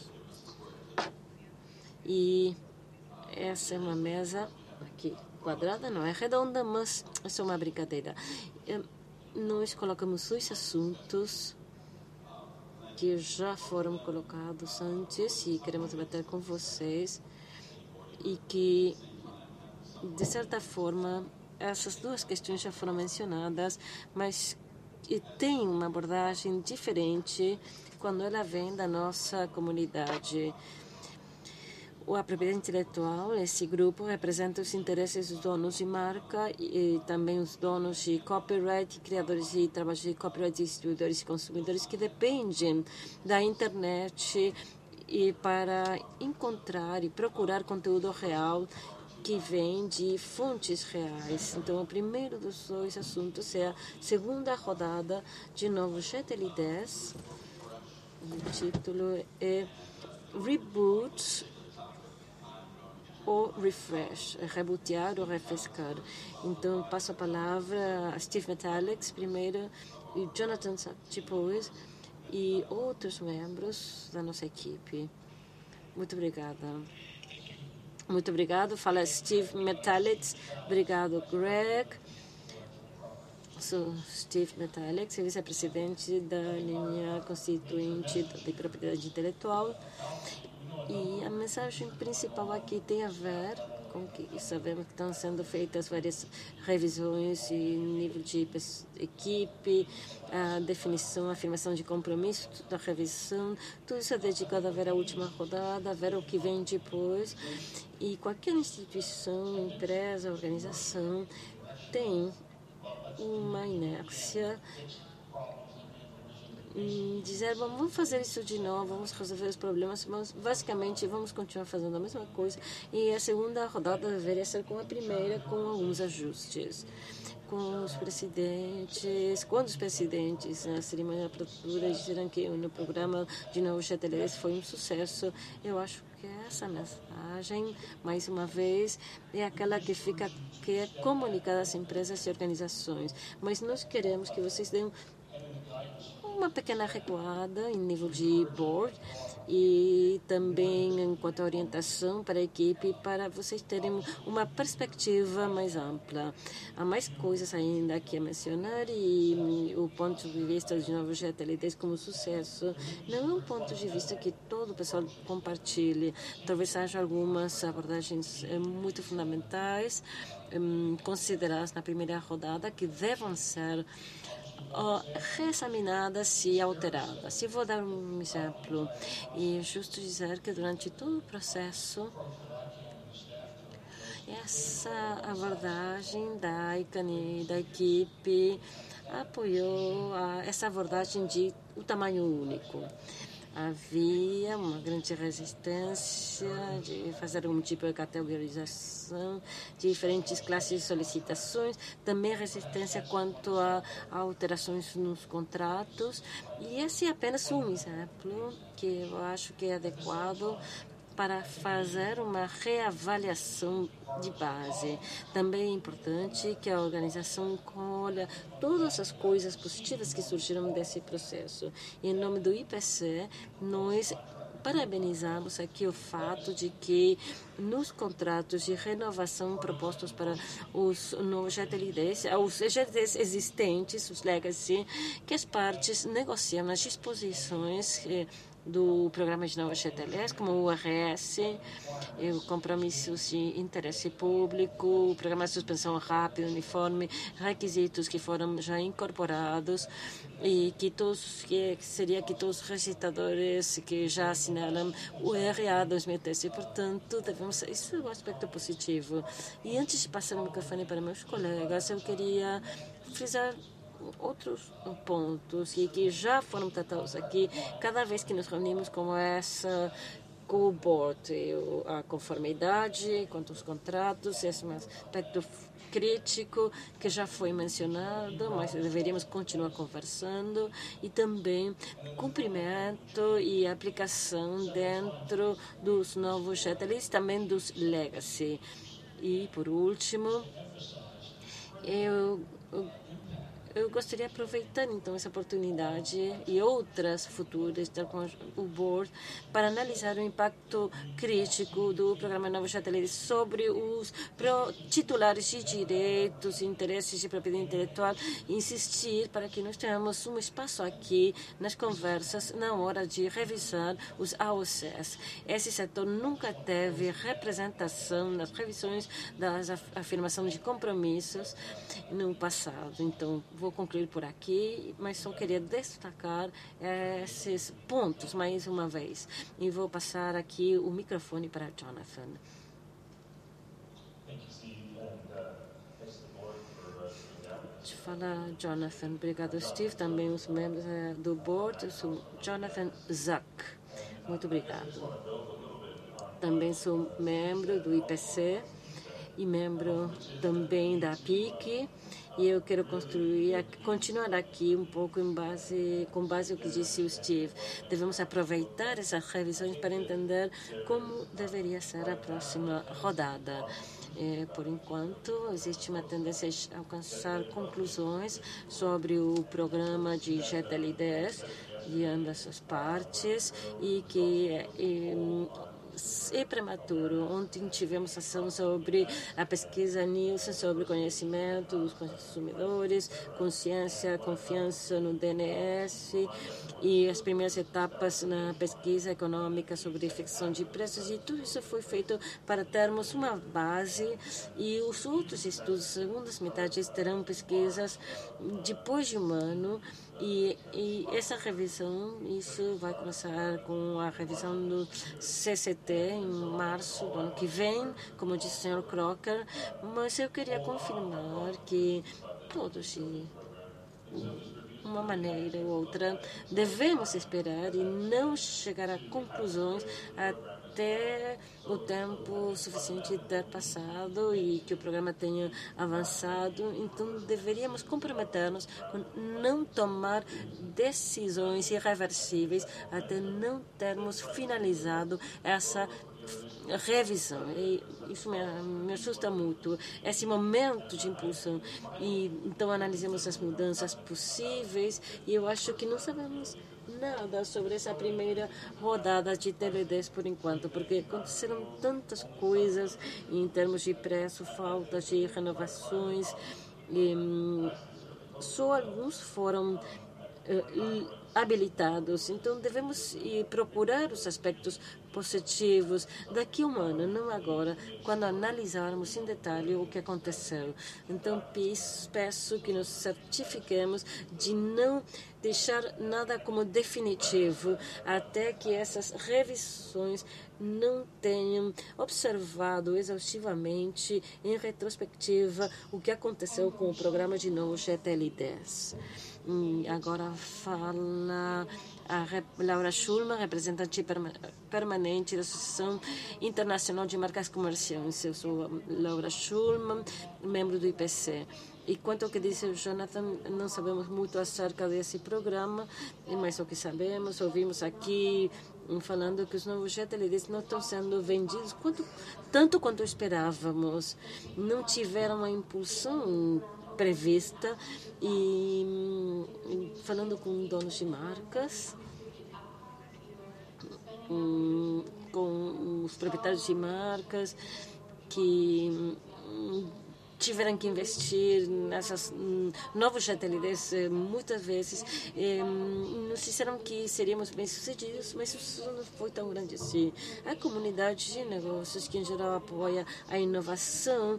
E essa é uma mesa aqui, quadrada, não é redonda, mas é só uma brincadeira. Nós colocamos 2 assuntos que já foram colocados antes e queremos debater com vocês e que, de certa forma, essas 2 questões já foram mencionadas, mas tem uma abordagem diferente quando ela vem da nossa comunidade. A propriedade intelectual, esse grupo representa os interesses dos donos de marca e também os donos de copyright, criadores de trabalhos de copyright, distribuidores e consumidores que dependem da internet e para encontrar e procurar conteúdo real que vem de fontes reais. Então, o primeiro dos 2 assuntos é a segunda rodada de novo GTL 10. O título é Reboot ou refresh, rebootear ou refrescar. Então, passo a palavra a Steve Metallics primeiro e Jonathan depois e outros membros da nossa equipe. Muito obrigada. Muito obrigado. Fala Steve Metallics. Obrigado, Greg. Sou Steve Metallics, vice-presidente da linha constituinte de propriedade intelectual. E a mensagem principal aqui tem a ver com que sabemos que estão sendo feitas várias revisões em nível de equipe, a definição, a afirmação de compromisso da revisão. Tudo isso é dedicado a ver a última rodada, a ver o que vem depois. E qualquer instituição, empresa, organização tem uma inércia dizer, vamos fazer isso de novo, vamos resolver os problemas, mas basicamente vamos continuar fazendo a mesma coisa e a segunda rodada deveria ser com a primeira, com alguns ajustes. Com os presidentes, quando os presidentes na cerimônia de abertura disseram que no programa de novo GTL foi um sucesso, eu acho que essa mensagem, mais uma vez, é aquela que é comunicada às empresas e organizações. Mas nós queremos que vocês deem uma pequena recuada em nível de board e também enquanto orientação para a equipe, para vocês terem uma perspectiva mais ampla. Há mais coisas ainda aqui a mencionar e o ponto de vista de novo GTL10 como sucesso não é um ponto de vista que todo o pessoal compartilhe. Talvez haja algumas abordagens muito fundamentais consideradas na primeira rodada que devem ser reexaminadas e alteradas. E vou dar um exemplo. E é justo dizer que durante todo o processo, essa abordagem da ICANN e da equipe apoiou essa abordagem de o tamanho único. Havia uma grande resistência de fazer um tipo de categorização de diferentes classes de solicitações, também resistência quanto a alterações nos contratos. E esse é apenas um exemplo que eu acho que é adequado para fazer uma reavaliação de base. Também é importante que a organização colha todas as coisas positivas que surgiram desse processo. E em nome do IPC, nós parabenizamos aqui o fato de que nos contratos de renovação propostos para os novos GTLDs, os GTLDs existentes, os legacy, que as partes negociam as disposições do programa de novos GTLS, como o URS, compromissos de interesse público, programa de suspensão rápida, uniforme, requisitos que foram já incorporados e que seria que todos os recitadores que já assinaram o RA 2013. Portanto, isso é um aspecto positivo. E antes de passar o microfone para meus colegas, eu queria frisar outros pontos que já foram tratados aqui cada vez que nos reunimos com o board, a conformidade quanto aos contratos, esse é um aspecto crítico que já foi mencionado, mas deveríamos continuar conversando, e também cumprimento e aplicação dentro dos novos GTLs, também dos legacy. E por último, eu gostaria de aproveitar, então, essa oportunidade e outras futuras, estar com o board, para analisar o impacto crítico do programa Novos GTLs sobre os titulares de direitos e interesses de propriedade intelectual, e insistir para que nós tenhamos um espaço aqui nas conversas na hora de revisar os AOCs. Esse setor nunca teve representação nas revisões das afirmações de compromissos no passado. Então, vou concluir por aqui, mas só queria destacar esses pontos mais uma vez. E vou passar aqui o microfone para Jonathan. Fala, Jonathan. Obrigado, Steve. Também os membros do board. Eu sou Jonathan Zuck. Muito obrigado. Também sou membro do IPC e membro também da PIC. E eu quero continuar aqui um pouco com base no que disse o Steve. Devemos aproveitar essas revisões para entender como deveria ser a próxima rodada. Por enquanto, existe uma tendência a alcançar conclusões sobre o programa de GTL10 de ambas as partes, e que é prematuro. Ontem tivemos ação sobre a pesquisa Nielsen sobre conhecimento dos consumidores, consciência, confiança no DNS e as primeiras etapas na pesquisa econômica sobre fixação de preços, e tudo isso foi feito para termos uma base, e os outros estudos, segundas metades, terão pesquisas depois de um ano. E essa revisão, isso vai começar com a revisão do CCT em março do ano que vem, como disse o Sr. Crocker, mas eu queria confirmar que todos, de uma maneira ou outra, devemos esperar e não chegar a conclusões até o tempo suficiente ter passado e que o programa tenha avançado. Então, deveríamos comprometer-nos com não tomar decisões irreversíveis até não termos finalizado essa revisão. E isso me assusta muito, esse momento de impulsão. E então analisamos as mudanças possíveis, e eu acho que não sabemos nada sobre essa primeira rodada de TL10 por enquanto, porque aconteceram tantas coisas em termos de preço, falta de renovações, e só alguns foram habilitados. Então devemos procurar os aspectos positivos daqui a um ano, não agora, quando analisarmos em detalhe o que aconteceu. Então peço que nos certifiquemos de não deixar nada como definitivo até que essas revisões não tenham observado exaustivamente, em retrospectiva, o que aconteceu com o programa de novo GTL10. Agora fala a Laura Schulman, representante permanente da Associação Internacional de Marcas Comerciais. Eu sou Laura Schulman, membro do IPC. E quanto ao que disse o Jonathan, não sabemos muito acerca desse programa, mas o que sabemos, ouvimos aqui falando que os novos GTLDs não estão sendo vendidos tanto quanto esperávamos. Não tiveram uma impulsão prevista, e falando com donos de marcas, com os proprietários de marcas, que tiveram que investir nessas novos GTLDs muitas vezes, nos disseram que seríamos bem-sucedidos, mas isso não foi tão grande assim. A comunidade de negócios, que em geral apoia a inovação,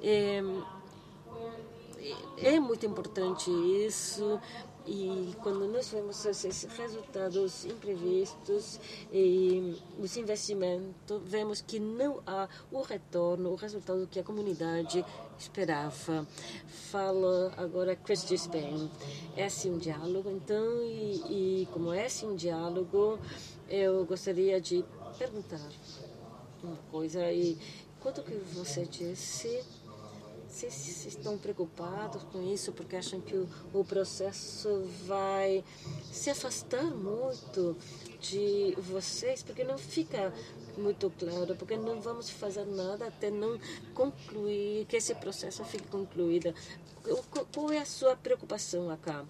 é muito importante isso. E quando nós vemos esses resultados imprevistos e os investimentos, vemos que não há o retorno, o resultado que a comunidade esperava. Fala agora Chris de Spain. É assim um diálogo, então, e como é assim um diálogo, eu gostaria de perguntar uma coisa. E quanto que você disse... Vocês estão preocupados com isso porque acham que o processo vai se afastar muito de vocês? Porque não fica muito claro, porque não vamos fazer nada até não concluir, que esse processo fique concluído. Qual é a sua preocupação acá?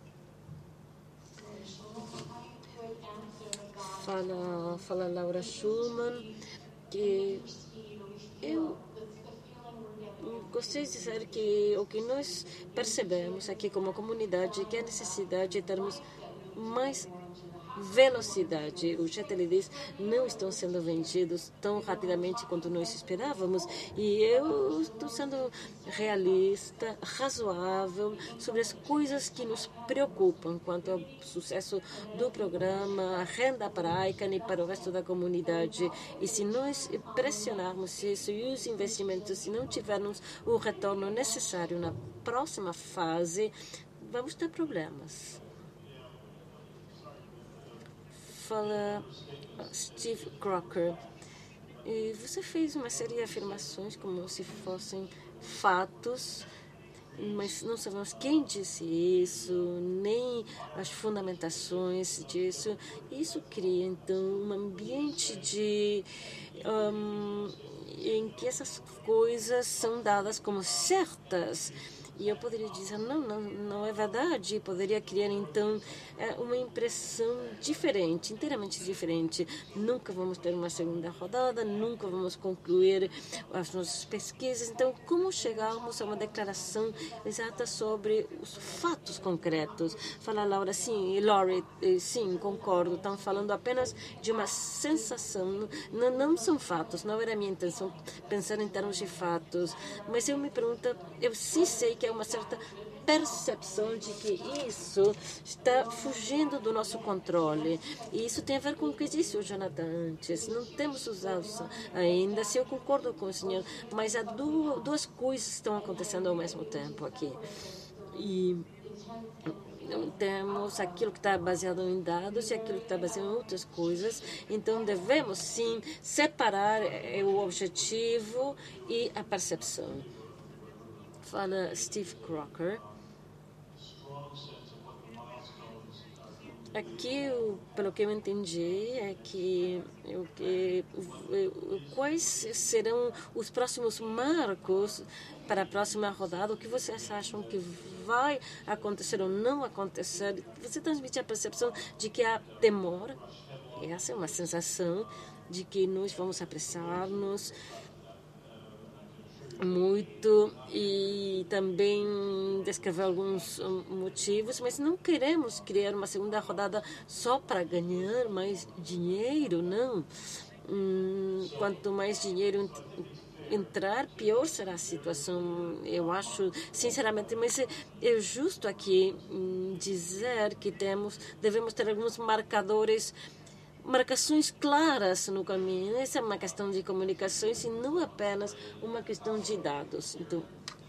Fala Laura Schumann, que eu gostaria de dizer que o que nós percebemos aqui como comunidade é que a necessidade de termos mais velocidade. Os GTLDs não estão sendo vendidos tão rapidamente quanto nós esperávamos, e eu estou sendo realista, razoável sobre as coisas que nos preocupam quanto ao sucesso do programa, a renda para a ICANN e para o resto da comunidade. E se nós pressionarmos isso e os investimentos, se não tivermos o retorno necessário na próxima fase, vamos ter problemas. Fala Steve Crocker. E você fez uma série de afirmações como se fossem fatos, mas não sabemos quem disse isso, nem as fundamentações disso. Isso cria, então, um ambiente em que essas coisas são dadas como certas. E eu poderia dizer, não é verdade. Poderia criar, então, uma impressão diferente, inteiramente diferente. Nunca vamos ter uma segunda rodada, nunca vamos concluir as nossas pesquisas. Então, como chegarmos a uma declaração exata sobre os fatos concretos? Fala Laura, sim, e Laurie, sim, concordo. Estão falando apenas de uma sensação. Não são fatos, não era a minha intenção pensar em termos de fatos. Mas eu me pergunto, eu sim sei que é uma certa percepção de que isso está fugindo do nosso controle. E isso tem a ver com o que disse o Jonathan antes. Não temos usado ainda, se eu concordo com o senhor, mas há duas coisas que estão acontecendo ao mesmo tempo aqui. E temos aquilo que está baseado em dados e aquilo que está baseado em outras coisas. Então, devemos, sim, separar o objetivo e a percepção. Fala Steve Crocker. Aqui, pelo que eu entendi, é que quais serão os próximos marcos para a próxima rodada? O que vocês acham que vai acontecer ou não acontecer? Você transmite a percepção de que há temor. Essa é uma sensação de que nós vamos apressar-nos muito e também descrever alguns motivos, mas não queremos criar uma segunda rodada só para ganhar mais dinheiro, não. Quanto mais dinheiro entrar, pior será a situação, eu acho, sinceramente. Mas é justo aqui dizer que devemos ter alguns marcações claras no caminho. Essa é uma questão de comunicações e não apenas uma questão de dados. Então,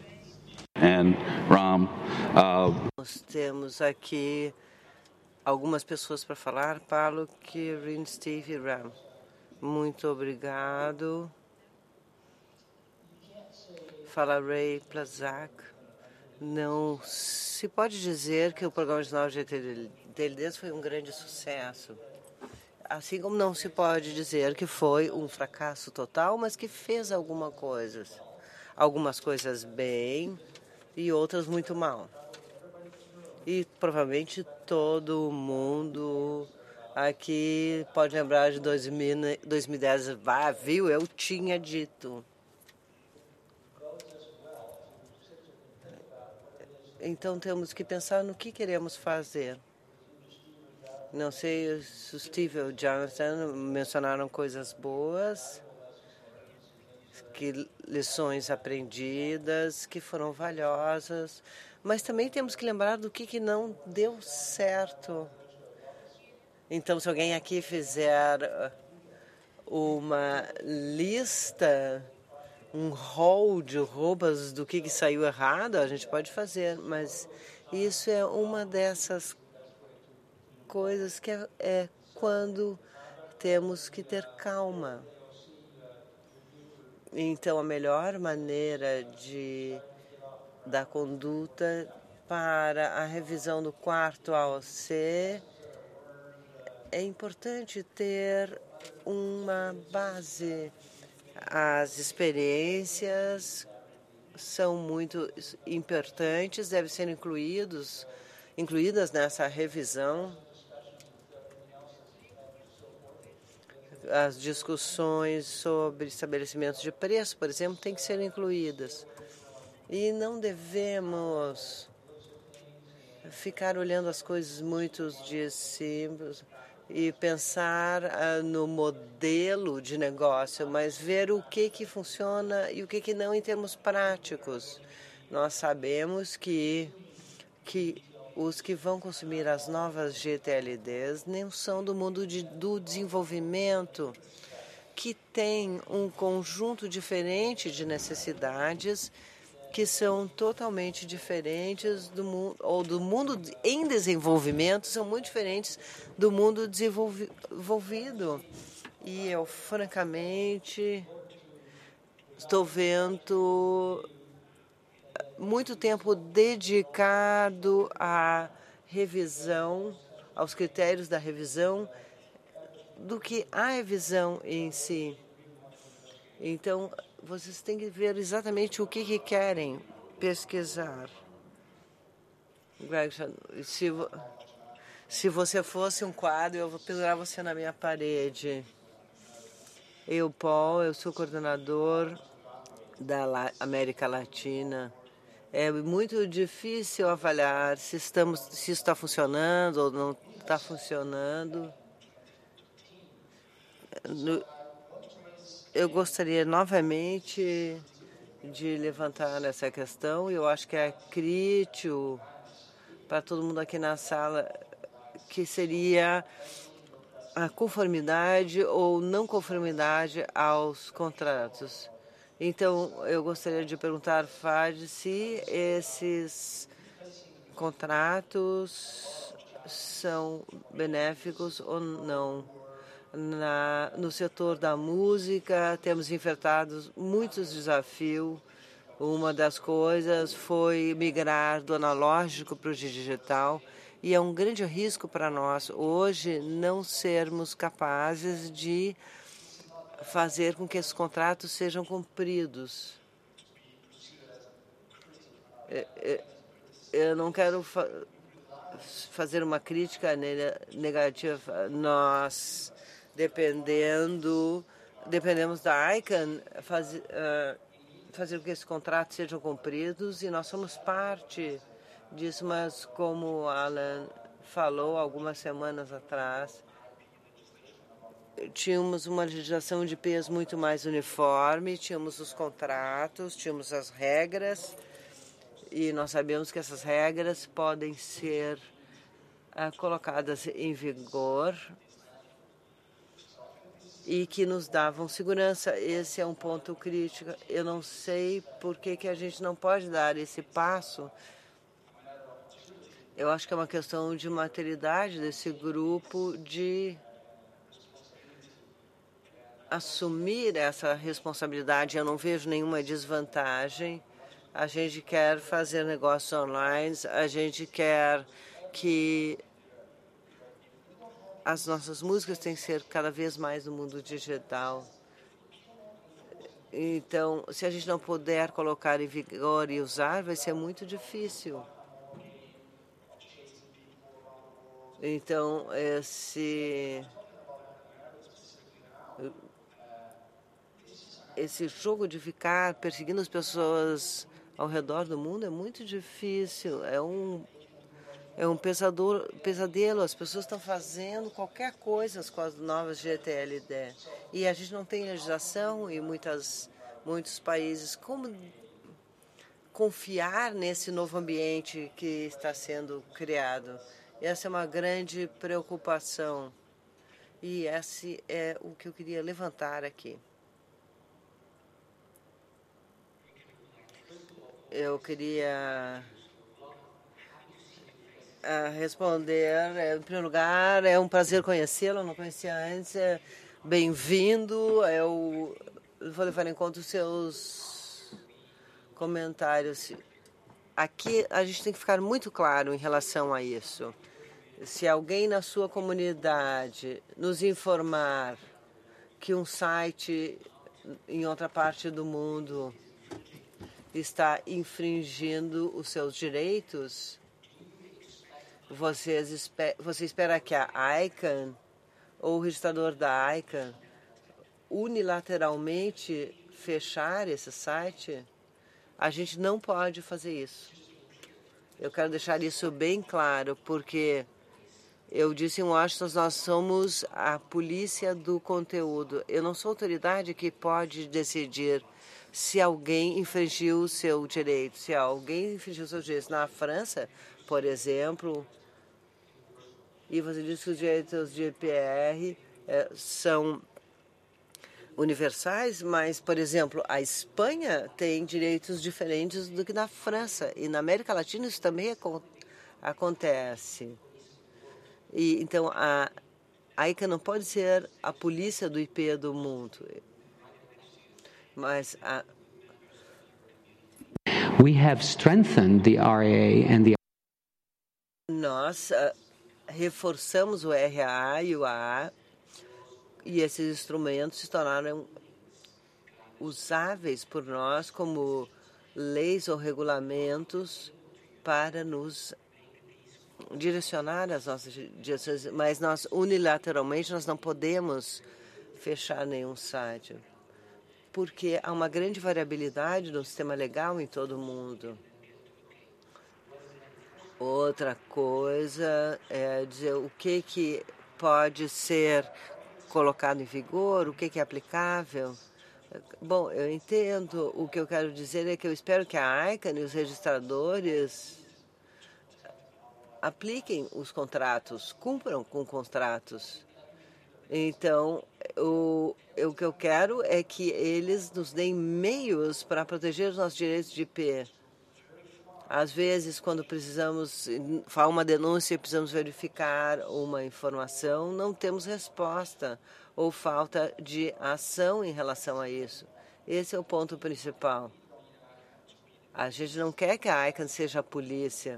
Ram, nós temos aqui algumas pessoas para falar. Paulo, Kirin, Steve e Ram. Muito obrigado. Fala Ray Plazak. Não se pode dizer que o programa de novos GTLDs foi um grande sucesso. Assim como não se pode dizer que foi um fracasso total, mas que fez algumas coisas bem e outras muito mal. E provavelmente todo mundo aqui pode lembrar de 2010, viu? Eu tinha dito. Então temos que pensar no que queremos fazer. Não sei se o Steve ou o Jonathan mencionaram coisas boas, que lições aprendidas, que foram valiosas, mas também temos que lembrar do que não deu certo. Então, se alguém aqui fizer uma lista, um rol de roubas do que saiu errado, a gente pode fazer, mas isso é uma dessas coisas que é quando temos que ter calma. Então, a melhor maneira da conduta para a revisão do quarto AOC é importante ter uma base. As experiências são muito importantes, devem ser incluídas nessa revisão. As discussões sobre estabelecimentos de preço, por exemplo, têm que ser incluídas. E não devemos ficar olhando as coisas muito de simples e pensar no modelo de negócio, mas ver o que funciona e o que não em termos práticos. Nós sabemos que os que vão consumir as novas GTLDs não são do mundo do desenvolvimento, que tem um conjunto diferente de necessidades que são totalmente diferentes do mundo, ou do mundo em desenvolvimento, são muito diferentes do mundo desenvolvido. E eu, francamente, estou vendo muito tempo dedicado à revisão, aos critérios da revisão, do que à revisão em si. Então, vocês têm que ver exatamente o que querem pesquisar. Greg, se você fosse um quadro, eu vou pendurar você na minha parede. Paul, eu sou coordenador da América Latina. É muito difícil avaliar se isso está funcionando ou não está funcionando. Eu gostaria novamente de levantar essa questão. Eu acho que é crítico para todo mundo aqui na sala, que seria a conformidade ou não conformidade aos contratos. Então, eu gostaria de perguntar, Fad, se esses contratos são benéficos ou não. No setor da música, temos enfrentado muitos desafios. Uma das coisas foi migrar do analógico para o digital, e é um grande risco para nós hoje não sermos capazes de fazer com que esses contratos sejam cumpridos. Eu não quero fazer uma crítica negativa. Nós dependemos da ICANN fazer com que esses contratos sejam cumpridos, e nós somos parte disso, mas como o Alan falou algumas semanas atrás, tínhamos uma legislação de peso muito mais uniforme, tínhamos os contratos, tínhamos as regras, e nós sabemos que essas regras podem ser colocadas em vigor e que nos davam segurança. Esse é um ponto crítico. Eu não sei por que a gente não pode dar esse passo. Eu acho que é uma questão de maturidade desse grupo de assumir essa responsabilidade. Eu não vejo nenhuma desvantagem. A gente quer fazer negócios online, a gente quer que as nossas músicas têm que ser cada vez mais no mundo digital. Então, se a gente não puder colocar em vigor e usar, vai ser muito difícil. Então, esse jogo de ficar perseguindo as pessoas ao redor do mundo é muito difícil. É um pesadelo. As pessoas estão fazendo qualquer coisa com as novas GTLD. E a gente não tem legislação em muitos países. Como confiar nesse novo ambiente que está sendo criado? Essa é uma grande preocupação. E esse é o que eu queria levantar aqui. Eu queria responder. Em primeiro lugar, é um prazer conhecê-lo, eu não conhecia antes. Bem-vindo. Eu vou levar em conta os seus comentários. Aqui a gente tem que ficar muito claro em relação a isso. Se alguém na sua comunidade nos informar que um site em outra parte do mundo está infringindo os seus direitos, você espera que a ICANN ou o registrador da ICANN unilateralmente fechar esse site? A gente não pode fazer isso. Eu quero deixar isso bem claro, porque eu disse em Washington, nós somos a polícia do conteúdo. Eu não sou autoridade que pode decidir se alguém infringiu o seu direito. Se alguém infringiu os seus direitos na França, por exemplo, e você disse que os direitos de IPR são universais, mas, por exemplo, a Espanha tem direitos diferentes do que na França. E na América Latina isso também acontece. E, então, a ICANN não pode ser a polícia do IP do mundo. Mas we have strengthened the RAA and the nós reforçamos o RAA e o AA, e esses instrumentos se tornaram usáveis por nós como leis ou regulamentos para nos direcionar as nossas direções, mas nós unilateralmente nós não podemos fechar nenhum site, porque há uma grande variabilidade no sistema legal em todo o mundo. Outra coisa é dizer o que pode ser colocado em vigor, o que é aplicável. Bom, eu entendo. O que eu quero dizer é que eu espero que a ICANN e os registradores apliquem os contratos, cumpram com contratos. Então, o que eu quero é que eles nos deem meios para proteger os nossos direitos de IP. Às vezes, quando precisamos, há uma denúncia e precisamos verificar uma informação, não temos resposta ou falta de ação em relação a isso. Esse é o ponto principal. A gente não quer que a ICANN seja a polícia.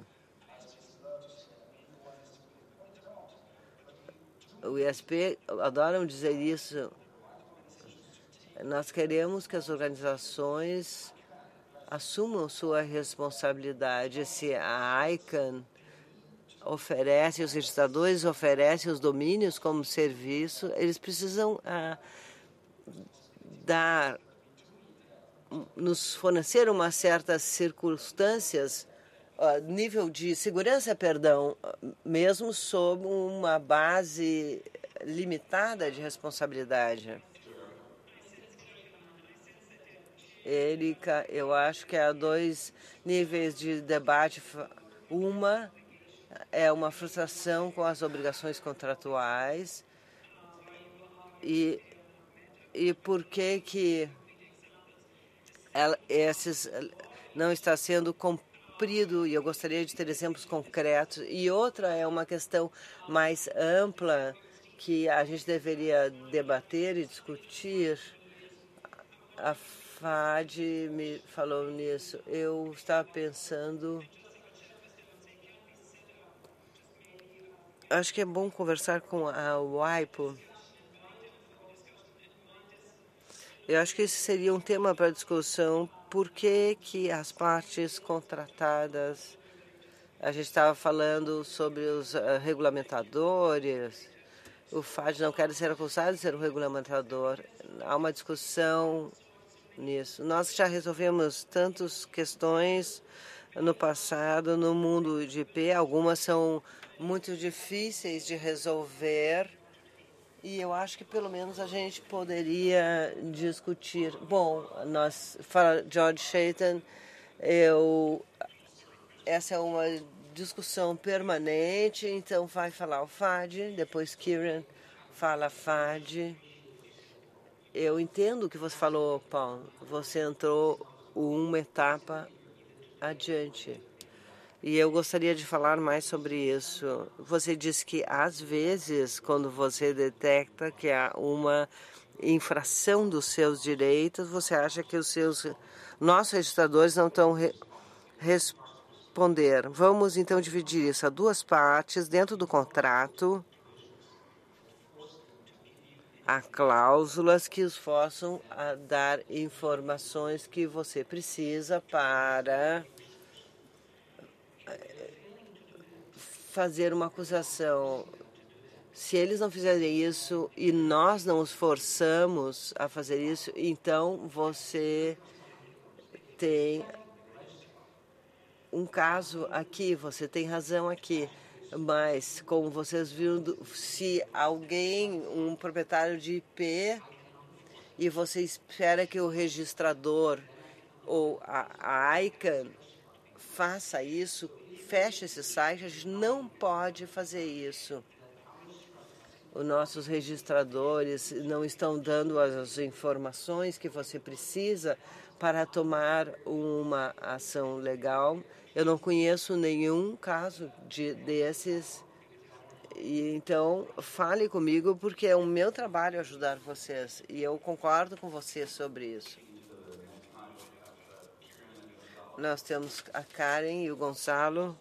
O ISP adoram dizer isso. Nós queremos que as organizações assumam sua responsabilidade. Se a ICANN oferece, os registradores oferecem os domínios como serviço, eles precisam nos fornecer umas certas circunstâncias, nível de segurança, mesmo sob uma base limitada de responsabilidade. Érica, eu acho que há dois níveis de debate. Uma é uma frustração com as obrigações contratuais e por que esses não está sendo cumprido, e eu gostaria de ter exemplos concretos. E outra é uma questão mais ampla que a gente deveria debater e discutir. A FAD me falou nisso. Eu estava pensando... Acho que é bom conversar com a WIPO. Eu acho que esse seria um tema para discussão. Por que as partes contratadas... A gente estava falando sobre os regulamentadores. O FAD não quer ser acusado de ser um regulamentador. Há uma discussão nisso. Nós já resolvemos tantas questões no passado no mundo de IP. Algumas são muito difíceis de resolver e eu acho que pelo menos a gente poderia discutir. Bom, fala George Chaitin, essa é uma discussão permanente, então vai falar o FAD, depois Kieran fala FAD. Eu entendo o que você falou, Paul. Você entrou uma etapa adiante. E eu gostaria de falar mais sobre isso. Você disse que, às vezes, quando você detecta que há uma infração dos seus direitos, você acha que nossos registradores não estão responder. Vamos, então, dividir isso a duas partes dentro do contrato. Há cláusulas que os forçam a dar informações que você precisa para fazer uma acusação. Se eles não fizerem isso e nós não os forçamos a fazer isso, então você tem um caso aqui, você tem razão aqui. Mas, como vocês viram, se alguém, um proprietário de IP, e você espera que o registrador ou a ICANN faça isso, feche esse site, a gente não pode fazer isso. Os nossos registradores não estão dando as informações que você precisa para tomar uma ação legal. Eu não conheço nenhum caso desses. E, então, fale comigo, porque é o meu trabalho ajudar vocês. E eu concordo com você sobre isso. Nós temos a Karen e o Gonçalo.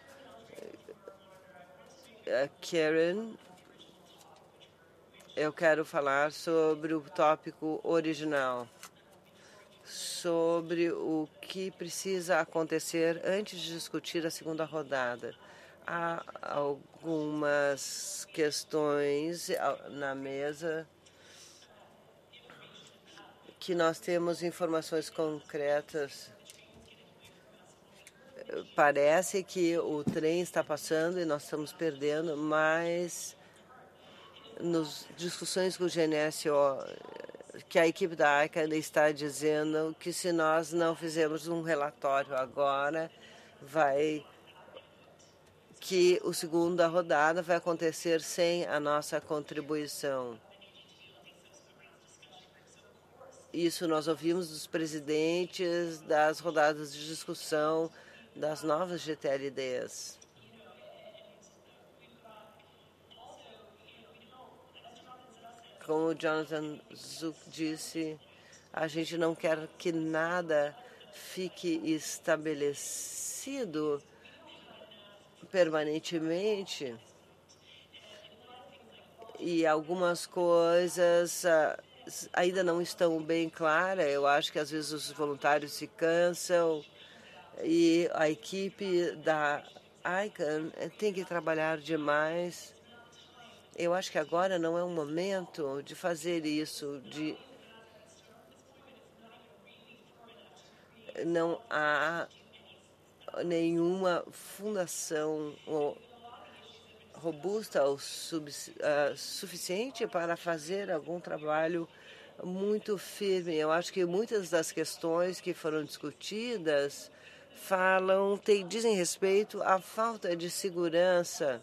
A Karen, eu quero falar sobre o tópico original, sobre o que precisa acontecer antes de discutir a segunda rodada. Há algumas questões na mesa que nós temos informações concretas. Parece que o trem está passando e nós estamos perdendo, mas nas discussões com o GNSO, que a equipe da ICANN está dizendo que se nós não fizermos um relatório agora, que a segunda rodada vai acontecer sem a nossa contribuição. Isso nós ouvimos dos presidentes das rodadas de discussão das novas GTLDs. Como o Jonathan Zook disse, a gente não quer que nada fique estabelecido permanentemente e algumas coisas ainda não estão bem claras. Eu acho que às vezes os voluntários se cansam e a equipe da ICANN tem que trabalhar demais. Eu acho que agora não é um momento de fazer isso, não há nenhuma fundação robusta ou suficiente para fazer algum trabalho muito firme. Eu acho que muitas das questões que foram discutidas dizem respeito à falta de segurança,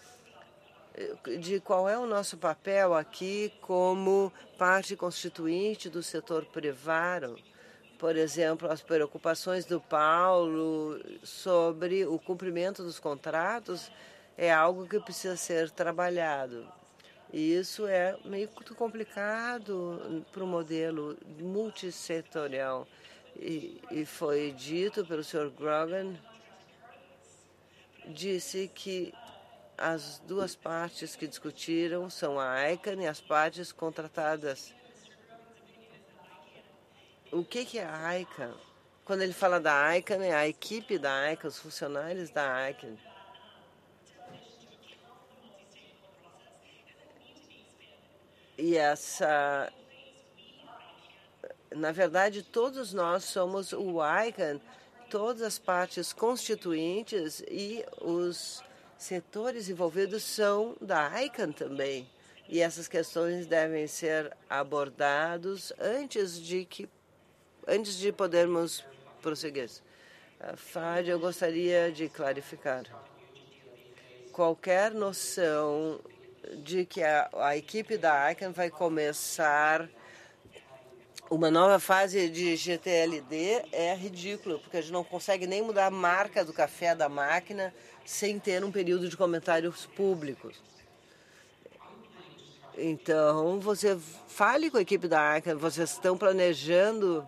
de qual é o nosso papel aqui como parte constituinte do setor privado. Por exemplo, as preocupações do Paulo sobre o cumprimento dos contratos é algo que precisa ser trabalhado. E isso é meio complicado para o modelo multissetorial. E foi dito pelo Sr. Grogan, disse que as duas partes que discutiram são a ICANN e as partes contratadas. O que é a ICANN? Quando ele fala da ICANN, é a equipe da ICANN, os funcionários da ICANN. E Na verdade, todos nós somos o ICANN, todas as partes constituintes e os setores envolvidos são da ICANN também. E essas questões devem ser abordadas antes de podermos prosseguir. Fábio, eu gostaria de clarificar. Qualquer noção de que a equipe da ICANN vai começar uma nova fase de GTLD é ridículo, porque a gente não consegue nem mudar a marca do café da máquina sem ter um período de comentários públicos. Então, você fale com a equipe da ICANN, vocês estão planejando.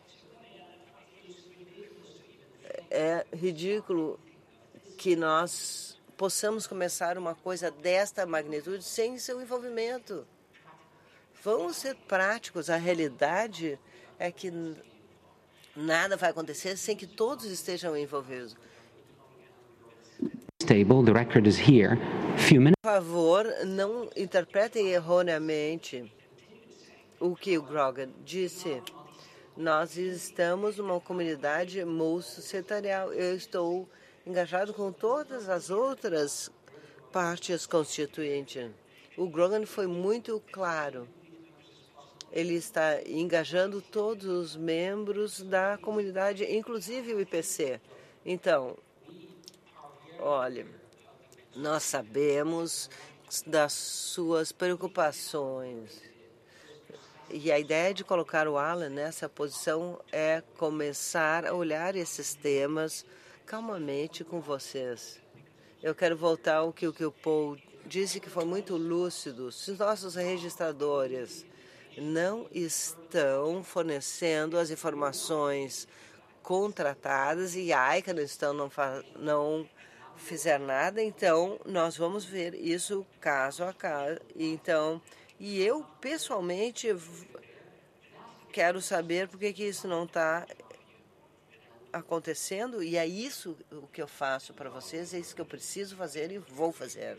É ridículo que nós possamos começar uma coisa desta magnitude sem seu envolvimento. Vamos ser práticos. A realidade é que nada vai acontecer sem que todos estejam envolvidos. Stable, the record is here. Por favor, não interpretem erroneamente o que o Grogan disse. Nós estamos numa comunidade multissetorial. Eu estou engajado com todas as outras partes constituintes. O Grogan foi muito claro. Ele está engajando todos os membros da comunidade, inclusive o IPC. Então, olha, nós sabemos das suas preocupações. E a ideia de colocar o Alan nessa posição é começar a olhar esses temas calmamente com vocês. Eu quero voltar ao que o Paul disse, que foi muito lúcido. Se os nossos registradores não estão fornecendo as informações contratadas e a ICANN não fizer nada, então nós vamos ver isso caso a caso. Então, e eu pessoalmente quero saber por que isso não está acontecendo, e é isso o que eu faço para vocês, é isso que eu preciso fazer e vou fazer.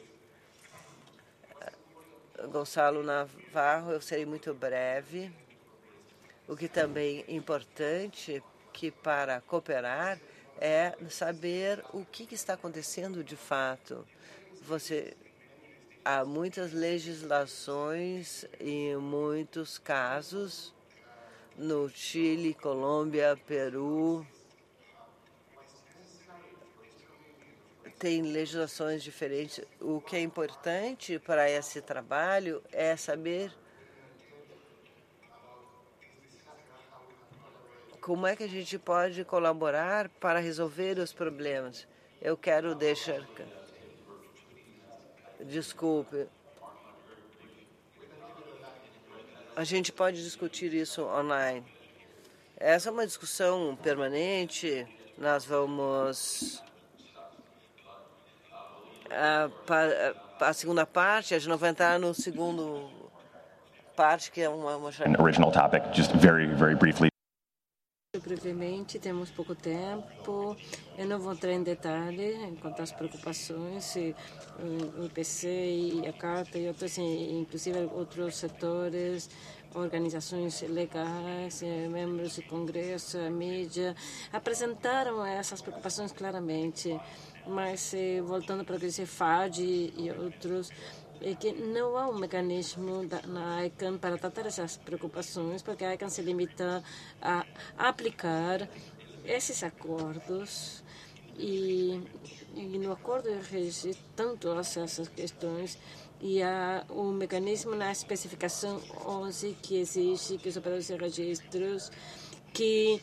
Gonçalo Navarro, eu serei muito breve. O que também é importante que para cooperar é saber o que está acontecendo de fato. Há muitas legislações e muitos casos no Chile, Colômbia, Peru. Tem legislações diferentes. O que é importante para esse trabalho é saber como é que a gente pode colaborar para resolver os problemas. Eu quero deixar... Desculpe. A gente pode discutir isso online. Essa é uma discussão permanente. Nós vamos... A segunda parte, a gente não vai entrar no segundo parte, que é uma original topic, just very, very briefly. Brevemente, temos pouco tempo. Eu não vou entrar em detalhe quanto às preocupações, o IPC e a Carta e outros, inclusive outros setores, organizações legais, membros do Congresso, a mídia, apresentaram essas preocupações claramente. Mas, voltando para o que disse FAD e outros, é que não há um mecanismo na ICANN para tratar essas preocupações, porque a ICANN se limita a aplicar esses acordos e no acordo existe tanto essas questões e há um mecanismo na especificação 11 que exige que os operadores de registros que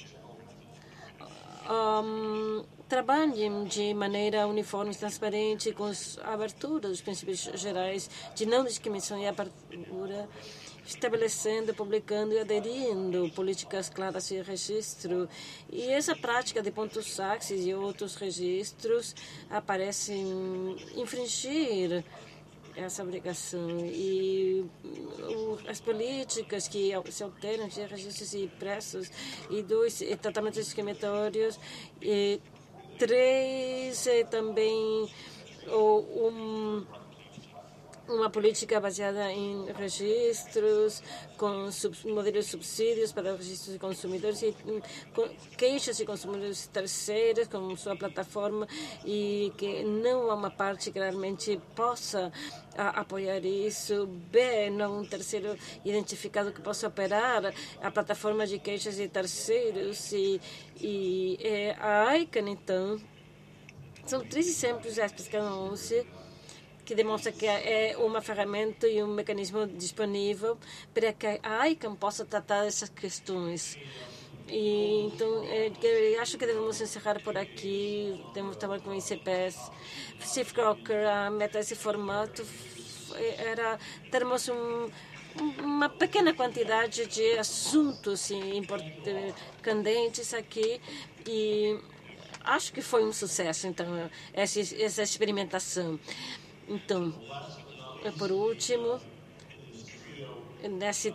trabalhem de maneira uniforme e transparente com a abertura dos princípios gerais de não discriminação e abertura, estabelecendo, publicando e aderindo políticas claras de registro. E essa prática de pontos Axis e outros registros parecem infringir essa obrigação e as políticas que se alteram de registros impressos e dos tratamentos discriminatórios e 3 também uma uma política baseada em registros, com modelos de subsídios para registros de consumidores e queixas de consumidores terceiros com sua plataforma, e que não há uma parte que realmente possa apoiar isso. B, não um terceiro identificado que possa operar a plataforma de queixas de terceiros. E a ICANN, então, são 3 exemplos da pesquisa 11 que demonstra que é uma ferramenta e um mecanismo disponível para que a ICANN possa tratar dessas questões. E, então, eu acho que devemos encerrar por aqui. Temos trabalho com ICPS. Steve Crocker, a meta desse formato era termos uma pequena quantidade de assuntos candentes aqui, e acho que foi um sucesso, então, essa experimentação. Então, por último, nesse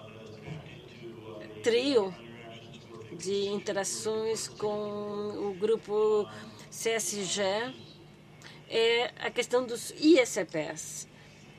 trio de interações com o grupo CSG, é a questão dos ISPs.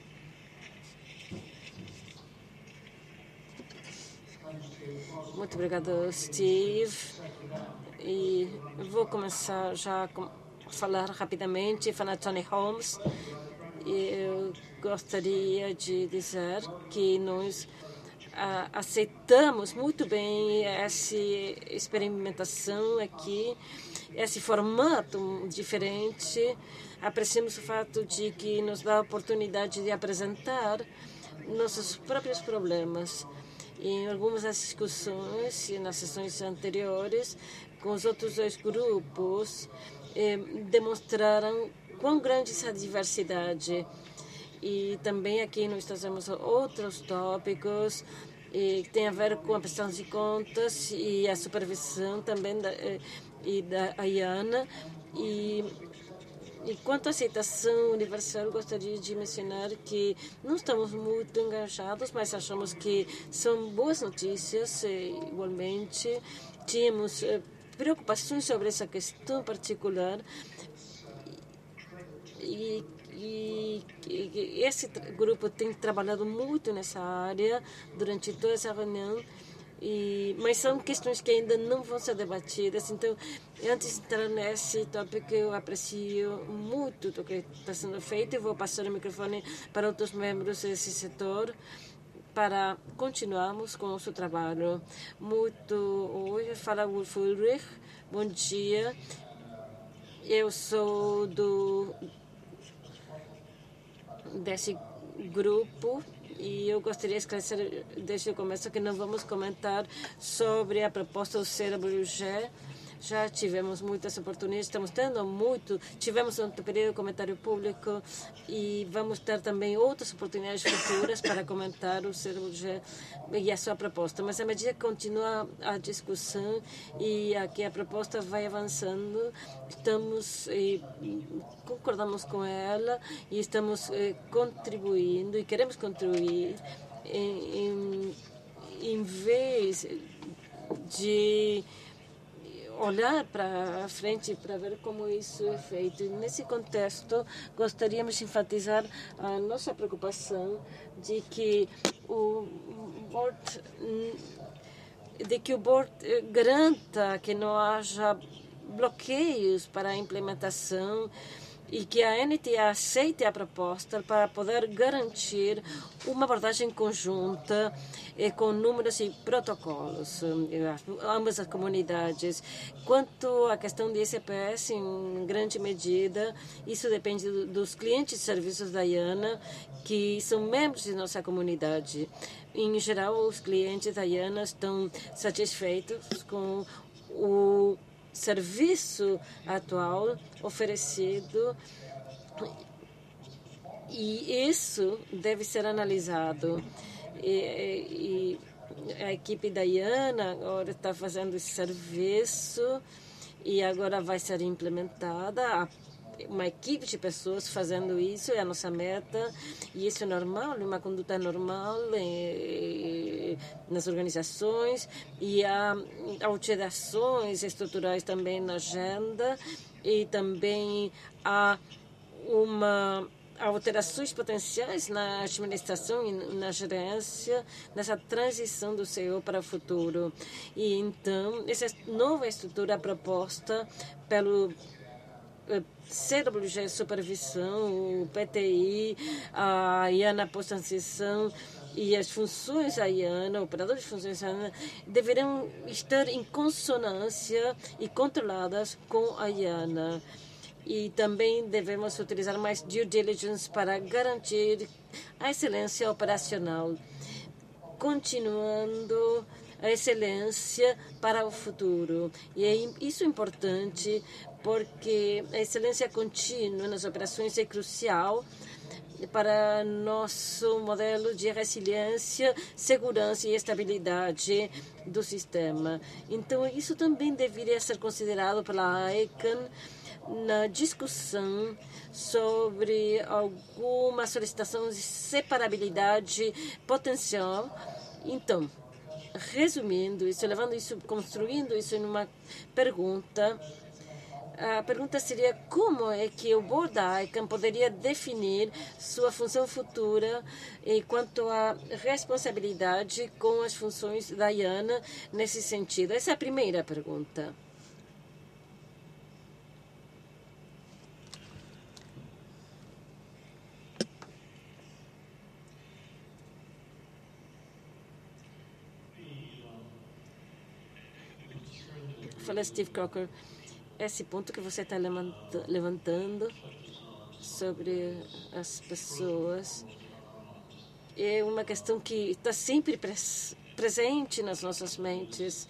Muito obrigado, Steve. E vou começar já a falar rapidamente, falar Tony Holmes. Eu gostaria de dizer que nós aceitamos muito bem essa experimentação aqui, esse formato diferente. Apreciamos o fato de que nos dá a oportunidade de apresentar nossos próprios problemas. Em algumas das discussões, nas sessões anteriores, com os outros 2 grupos, demonstraram quão grande é essa diversidade. E também aqui nós trazemos outros tópicos que têm a ver com a prestação de contas e a supervisão também da IANA. E quanto à aceitação universal, gostaria de mencionar que não estamos muito engajados, mas achamos que são boas notícias. Igualmente, tínhamos preocupações sobre essa questão particular. E esse grupo tem trabalhado muito nessa área durante toda essa reunião. Mas são questões que ainda não vão ser debatidas. Então, antes de entrar nesse tópico, eu aprecio muito o que está sendo feito e vou passar o microfone para outros membros desse setor para continuarmos com o nosso trabalho. Hoje fala Wolf Ulrich. Bom dia. Eu sou desse grupo. E eu gostaria de esclarecer desde o começo que não vamos comentar sobre a proposta do CWG. Já tivemos muitas oportunidades, tivemos um período de comentário público e vamos ter também outras oportunidades futuras para comentar o CWG e a sua proposta. Mas à medida que continua a discussão e aqui a proposta vai avançando, concordamos com ela e estamos contribuindo e queremos contribuir em vez de olhar para frente para ver como isso é feito. E nesse contexto, gostaríamos de enfatizar a nossa preocupação de que o board garanta que não haja bloqueios para a implementação e que a NTA aceite a proposta para poder garantir uma abordagem conjunta com números e protocolos, ambas as comunidades. Quanto à questão de ICPS, em grande medida, isso depende dos clientes de serviços da IANA, que são membros de nossa comunidade. Em geral, os clientes da IANA estão satisfeitos com o serviço atual oferecido, e isso deve ser analisado. E a equipe da IANA agora está fazendo esse serviço e agora vai ser implementada uma equipe de pessoas fazendo isso, é a nossa meta, e isso é normal, é uma conduta normal nas organizações, e há alterações estruturais também na agenda, e também há alterações potenciais na administração e na gerência, nessa transição do CEO para o futuro. E então, essa nova estrutura proposta pelo CWG Supervisão, o PTI, a IANA pós-transição e as funções da IANA, operadores de funções da IANA, deverão estar em consonância e controladas com a IANA. E também devemos utilizar mais due diligence para garantir a excelência operacional, continuando a excelência para o futuro. E isso é importante porque a excelência contínua nas operações é crucial para nosso modelo de resiliência, segurança e estabilidade do sistema. Então, isso também deveria ser considerado pela ICANN na discussão sobre alguma solicitação de separabilidade potencial. Então, resumindo isso, construindo isso em uma pergunta, a pergunta seria como é que o Board da ICANN poderia definir sua função futura quanto à responsabilidade com as funções da IANA nesse sentido? Essa é a primeira pergunta. Fala Steve Crocker, esse ponto que você está levantando sobre as pessoas é uma questão que está sempre presente nas nossas mentes.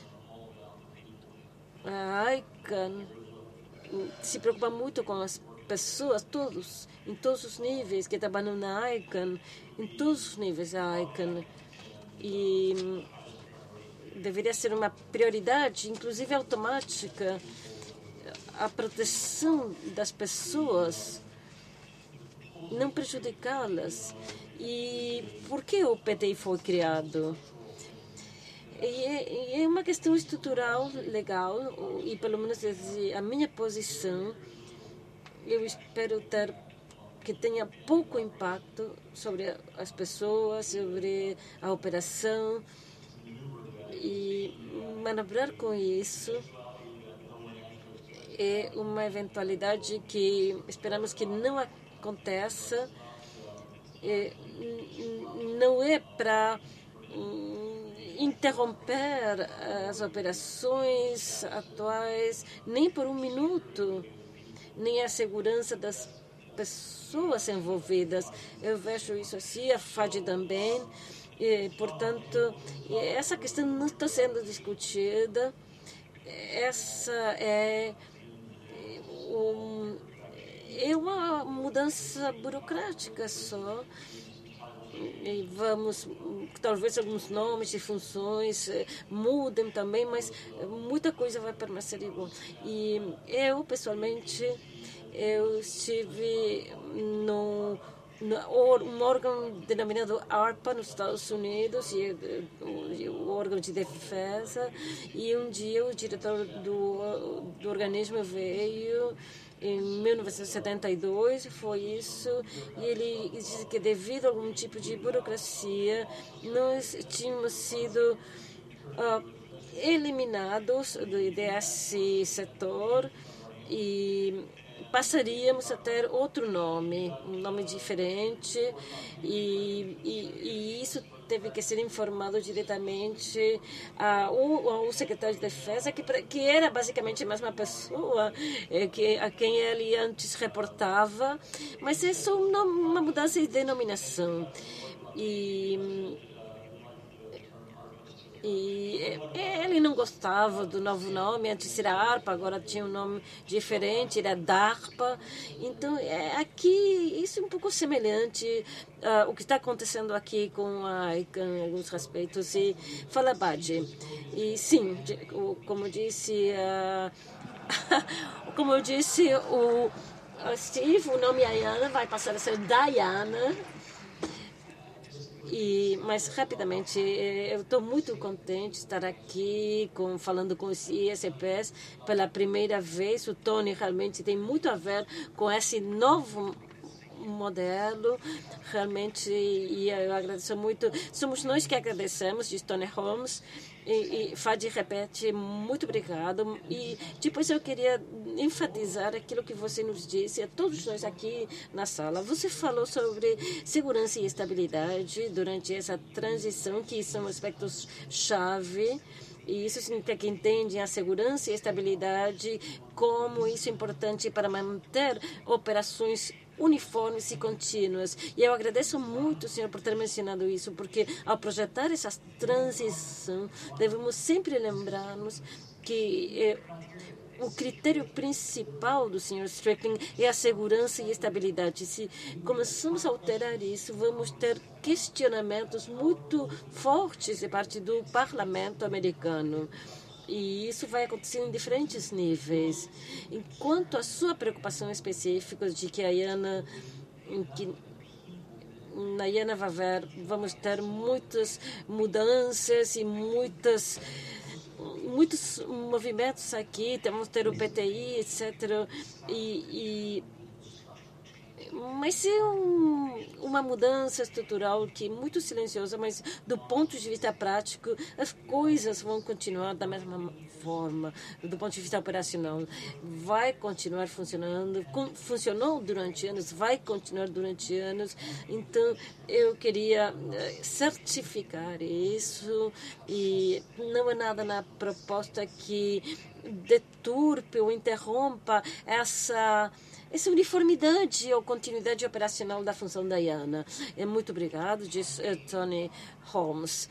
A ICANN se preocupa muito com as pessoas, em todos os níveis que trabalham na ICANN, em todos os níveis da ICANN. E deveria ser uma prioridade, inclusive automática, a proteção das pessoas, não prejudicá-las. E por que o PTI foi criado? É uma questão estrutural, legal, e pelo menos desde a minha posição, eu espero que tenha pouco impacto sobre as pessoas, sobre a operação, e manobrar com isso é uma eventualidade que esperamos que não aconteça. Não é para interromper as operações atuais, nem por um minuto, nem a segurança das pessoas envolvidas. Eu vejo isso assim, a FAD também. E, portanto, essa questão não está sendo discutida. Essa é uma mudança burocrática só. E talvez alguns nomes e funções mudem também, mas muita coisa vai permanecer igual. E eu, pessoalmente, estive um órgão denominado ARPA nos Estados Unidos, o órgão de defesa, e um dia o diretor do organismo veio em 1972, foi isso, e ele disse que devido a algum tipo de burocracia, nós tínhamos sido eliminados desse setor e passaríamos a ter outro nome, um nome diferente, e isso teve que ser informado diretamente ao secretário de Defesa, que era basicamente a mesma pessoa a quem ele antes reportava, mas é só uma mudança de denominação. E ele não gostava do novo nome, antes era ARPA, agora tinha um nome diferente, era DARPA. Então, aqui, isso é um pouco semelhante ao que está acontecendo aqui com a ICANN em alguns respeitos. E fala, Badge. E sim, como disse o Steve, o nome IANA vai passar a ser Diana. Mas, rapidamente, eu estou muito contente de estar aqui falando com os ISPs pela primeira vez. O Tony realmente tem muito a ver com esse novo modelo, realmente, e eu agradeço muito. Somos nós que agradecemos, de Tony Holmes, e Fadi repete, muito obrigado. E depois eu queria enfatizar aquilo que você nos disse, a todos nós aqui na sala. Você falou sobre segurança e estabilidade durante essa transição, que são aspectos-chave. E isso significa que entendem a segurança e a estabilidade, como isso é importante para manter operações uniformes e contínuas. E eu agradeço muito, senhor, por ter mencionado isso, porque ao projetar essa transição, devemos sempre lembrar-nos que o critério principal do Sr. Strickland é a segurança e a estabilidade. Se começamos a alterar isso, vamos ter questionamentos muito fortes de parte do parlamento americano. E isso vai acontecer em diferentes níveis. Enquanto a sua preocupação específica de que na IANA vamos ter muitas mudanças e muitos movimentos aqui, vamos ter o PTI, etc. Mas é uma mudança estrutural que é muito silenciosa, mas do ponto de vista prático, as coisas vão continuar da mesma forma, do ponto de vista operacional. Vai continuar funcionando, funcionou durante anos, vai continuar durante anos. Então, eu queria certificar isso, e não há nada na proposta que deturpe ou interrompa essa uniformidade ou continuidade operacional da função da IANA. Muito obrigado, diz Tony Holmes.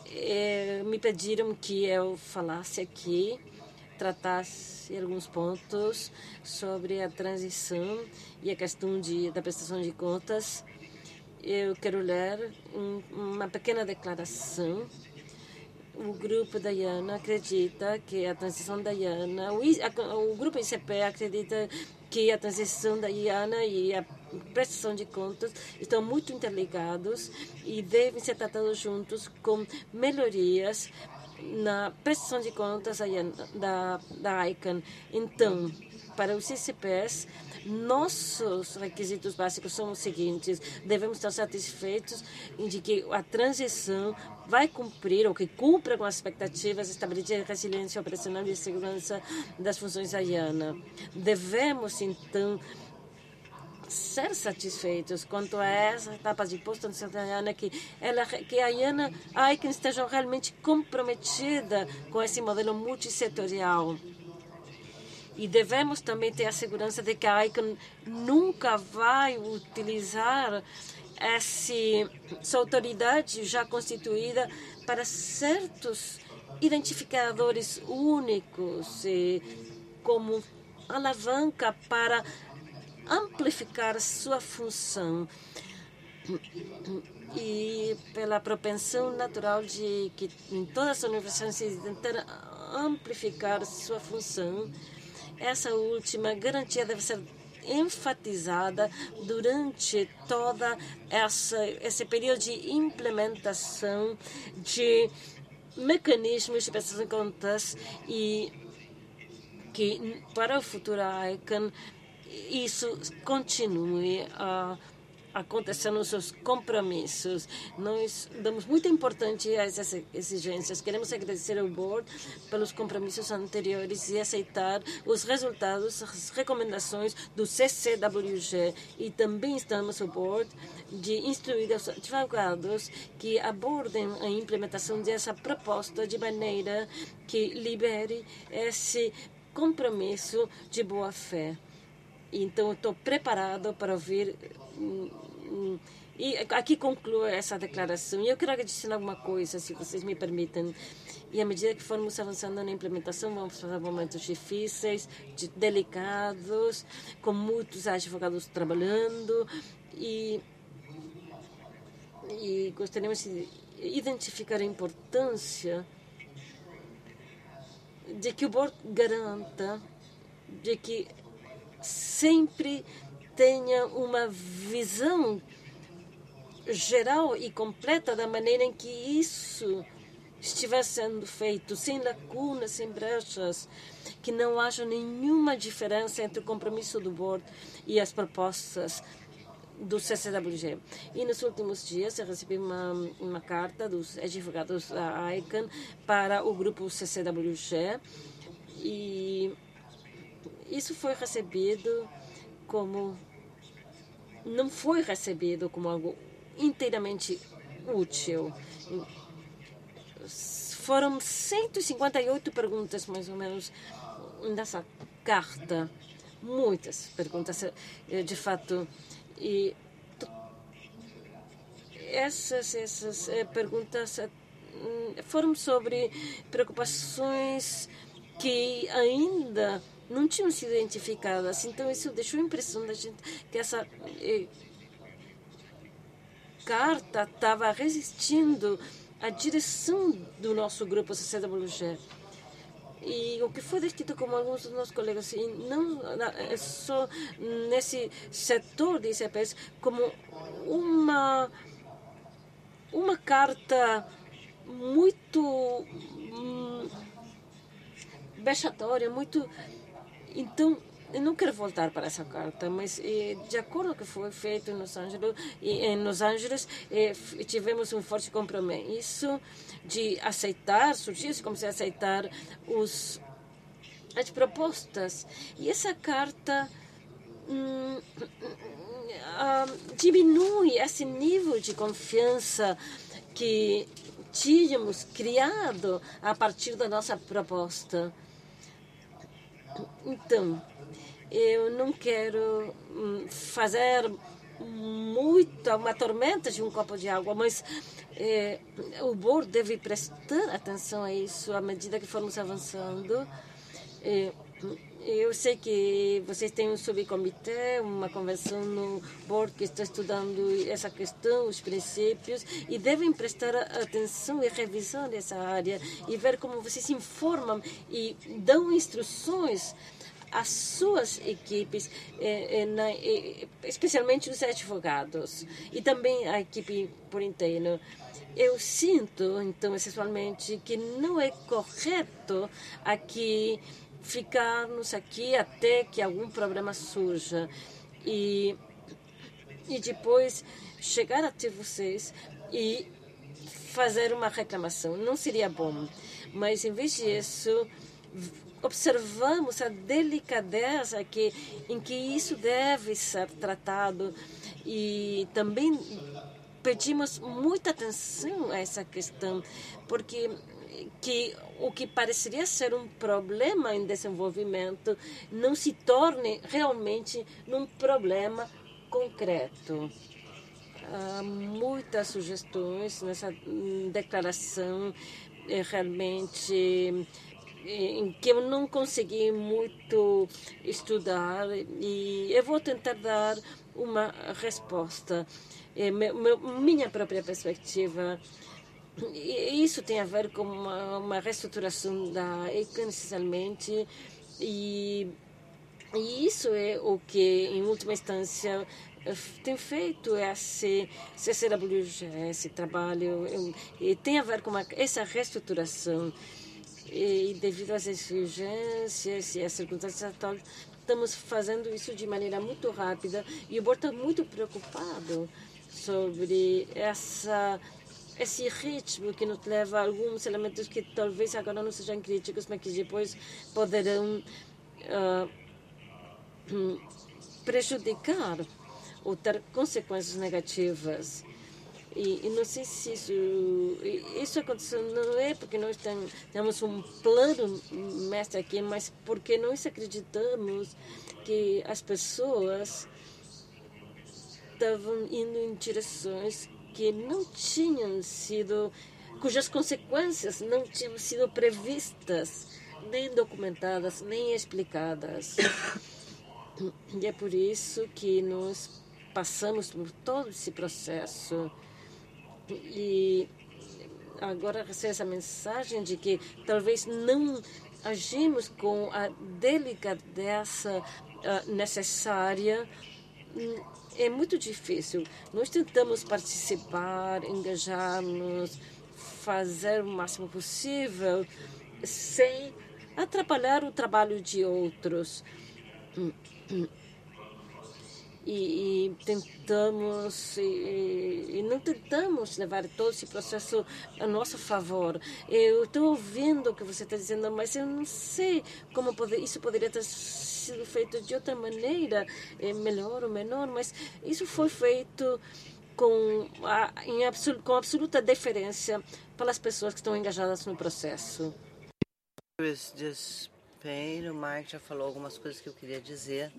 Me pediram que eu falasse aqui, tratasse alguns pontos sobre a transição e a questão da prestação de contas. Eu quero ler uma pequena declaração. O grupo da IANA acredita que a transição da IANA, o grupo ICP acredita que a transição da IANA e a prestação de contas estão muito interligados e devem ser tratados juntos com melhorias na prestação de contas da ICANN. Então, para os ICPs, nossos requisitos básicos são os seguintes: devemos estar satisfeitos de que a transição vai cumprir, ou que cumpra com as expectativas de estabilidade, resiliência operacional e segurança das funções da IANA. Devemos, então, ser satisfeitos quanto a essa etapa de posto-transição da IANA, que a ICANN esteja realmente comprometida com esse modelo multissetorial. E devemos também ter a segurança de que a ICANN nunca vai utilizar essa autoridade já constituída para certos identificadores únicos, como alavanca para amplificar sua função. E pela propensão natural de que em todas as universidades tentar amplificar sua função, essa última garantia deve ser enfatizada durante toda esse período de implementação de mecanismos de prestação de contas, e que para o futuro ICANN isso continue a acontecer nos seus compromissos. Nós damos muita importância a essas exigências. Queremos agradecer ao Board pelos compromissos anteriores e aceitar os resultados, as recomendações do CCWG. E também estamos ao Board de instruir os advogados que abordem a implementação dessa proposta de maneira que libere esse compromisso de boa-fé. Então, estou preparado para ouvir. E aqui concluo essa declaração. E eu quero adicionar alguma coisa, se vocês me permitem. E à medida que formos avançando na implementação, vamos passar momentos difíceis, delicados, com muitos advogados trabalhando. E gostaríamos de identificar a importância de que o Board garanta de que sempre tenha uma visão geral e completa da maneira em que isso estiver sendo feito, sem lacunas, sem brechas, que não haja nenhuma diferença entre o compromisso do Board e as propostas do CCWG. E nos últimos dias eu recebi uma carta dos advogados da ICANN para o grupo CCWG e isso foi recebido como... não foi recebido como algo inteiramente útil. Foram 158 perguntas, mais ou menos, nessa carta. Muitas perguntas, de fato. E essas perguntas foram sobre preocupações que ainda não tinham sido identificadas. Então, isso deixou a impressão da gente que essa carta estava resistindo à direção do nosso grupo CCWG. E o que foi descrito como alguns dos nossos colegas, e não só nesse setor de ICPs, como uma carta muito vexatória, muito... Então, eu não quero voltar para essa carta, mas de acordo com o que foi feito em Los Angeles, tivemos um forte compromisso de aceitar, surgir-se como se aceitar as propostas. E essa carta diminui esse nível de confiança que tínhamos criado a partir da nossa proposta. Então, eu não quero fazer uma tormenta de um copo de água, mas o board deve prestar atenção a isso à medida que formos avançando. Eu sei que vocês têm um subcomitê, uma convenção no board que está estudando essa questão, os princípios, e devem prestar atenção e revisar essa área e ver como vocês informam e dão instruções às suas equipes, especialmente os advogados e também a equipe por inteiro. Eu sinto, então, essencialmente, que não é correto ficarmos aqui até que algum problema surja e depois chegar até vocês e fazer uma reclamação. Não seria bom, mas em vez disso observamos a delicadeza em que isso deve ser tratado e também pedimos muita atenção a essa questão, porque o que pareceria ser um problema em desenvolvimento não se torne realmente um problema concreto. Há muitas sugestões nessa declaração, realmente em que eu não consegui muito estudar e eu vou tentar dar uma resposta. Minha própria perspectiva. Isso tem a ver com uma reestruturação da ICANN, essencialmente, e isso é o que, em última instância, tem feito esse CCWG, esse trabalho, e tem a ver com essa reestruturação. E devido às exigências e às circunstâncias atuais, estamos fazendo isso de maneira muito rápida, e o board está muito preocupado sobre esse ritmo que nos leva a alguns elementos que talvez agora não sejam críticos, mas que depois poderão prejudicar ou ter consequências negativas. E não sei se isso aconteceu, não é porque nós temos um plano mestre aqui, mas porque nós acreditamos que as pessoas estavam indo em direções que não tinham sido, cujas consequências não tinham sido previstas, nem documentadas, nem explicadas. E é por isso que nós passamos por todo esse processo. E agora recebo essa mensagem de que talvez não agimos com a delicadeza necessária. É muito difícil. Nós tentamos participar, engajar-nos, fazer o máximo possível, sem atrapalhar o trabalho de outros. e tentamos e não tentamos levar todo esse processo a nosso favor. Eu estou ouvindo o que você está dizendo, mas eu não sei como isso poderia ter sido feito de outra maneira, melhor ou menor, mas isso foi feito com absoluta deferência para as pessoas que estão engajadas no processo. O Mike já falou algumas coisas que eu queria dizer,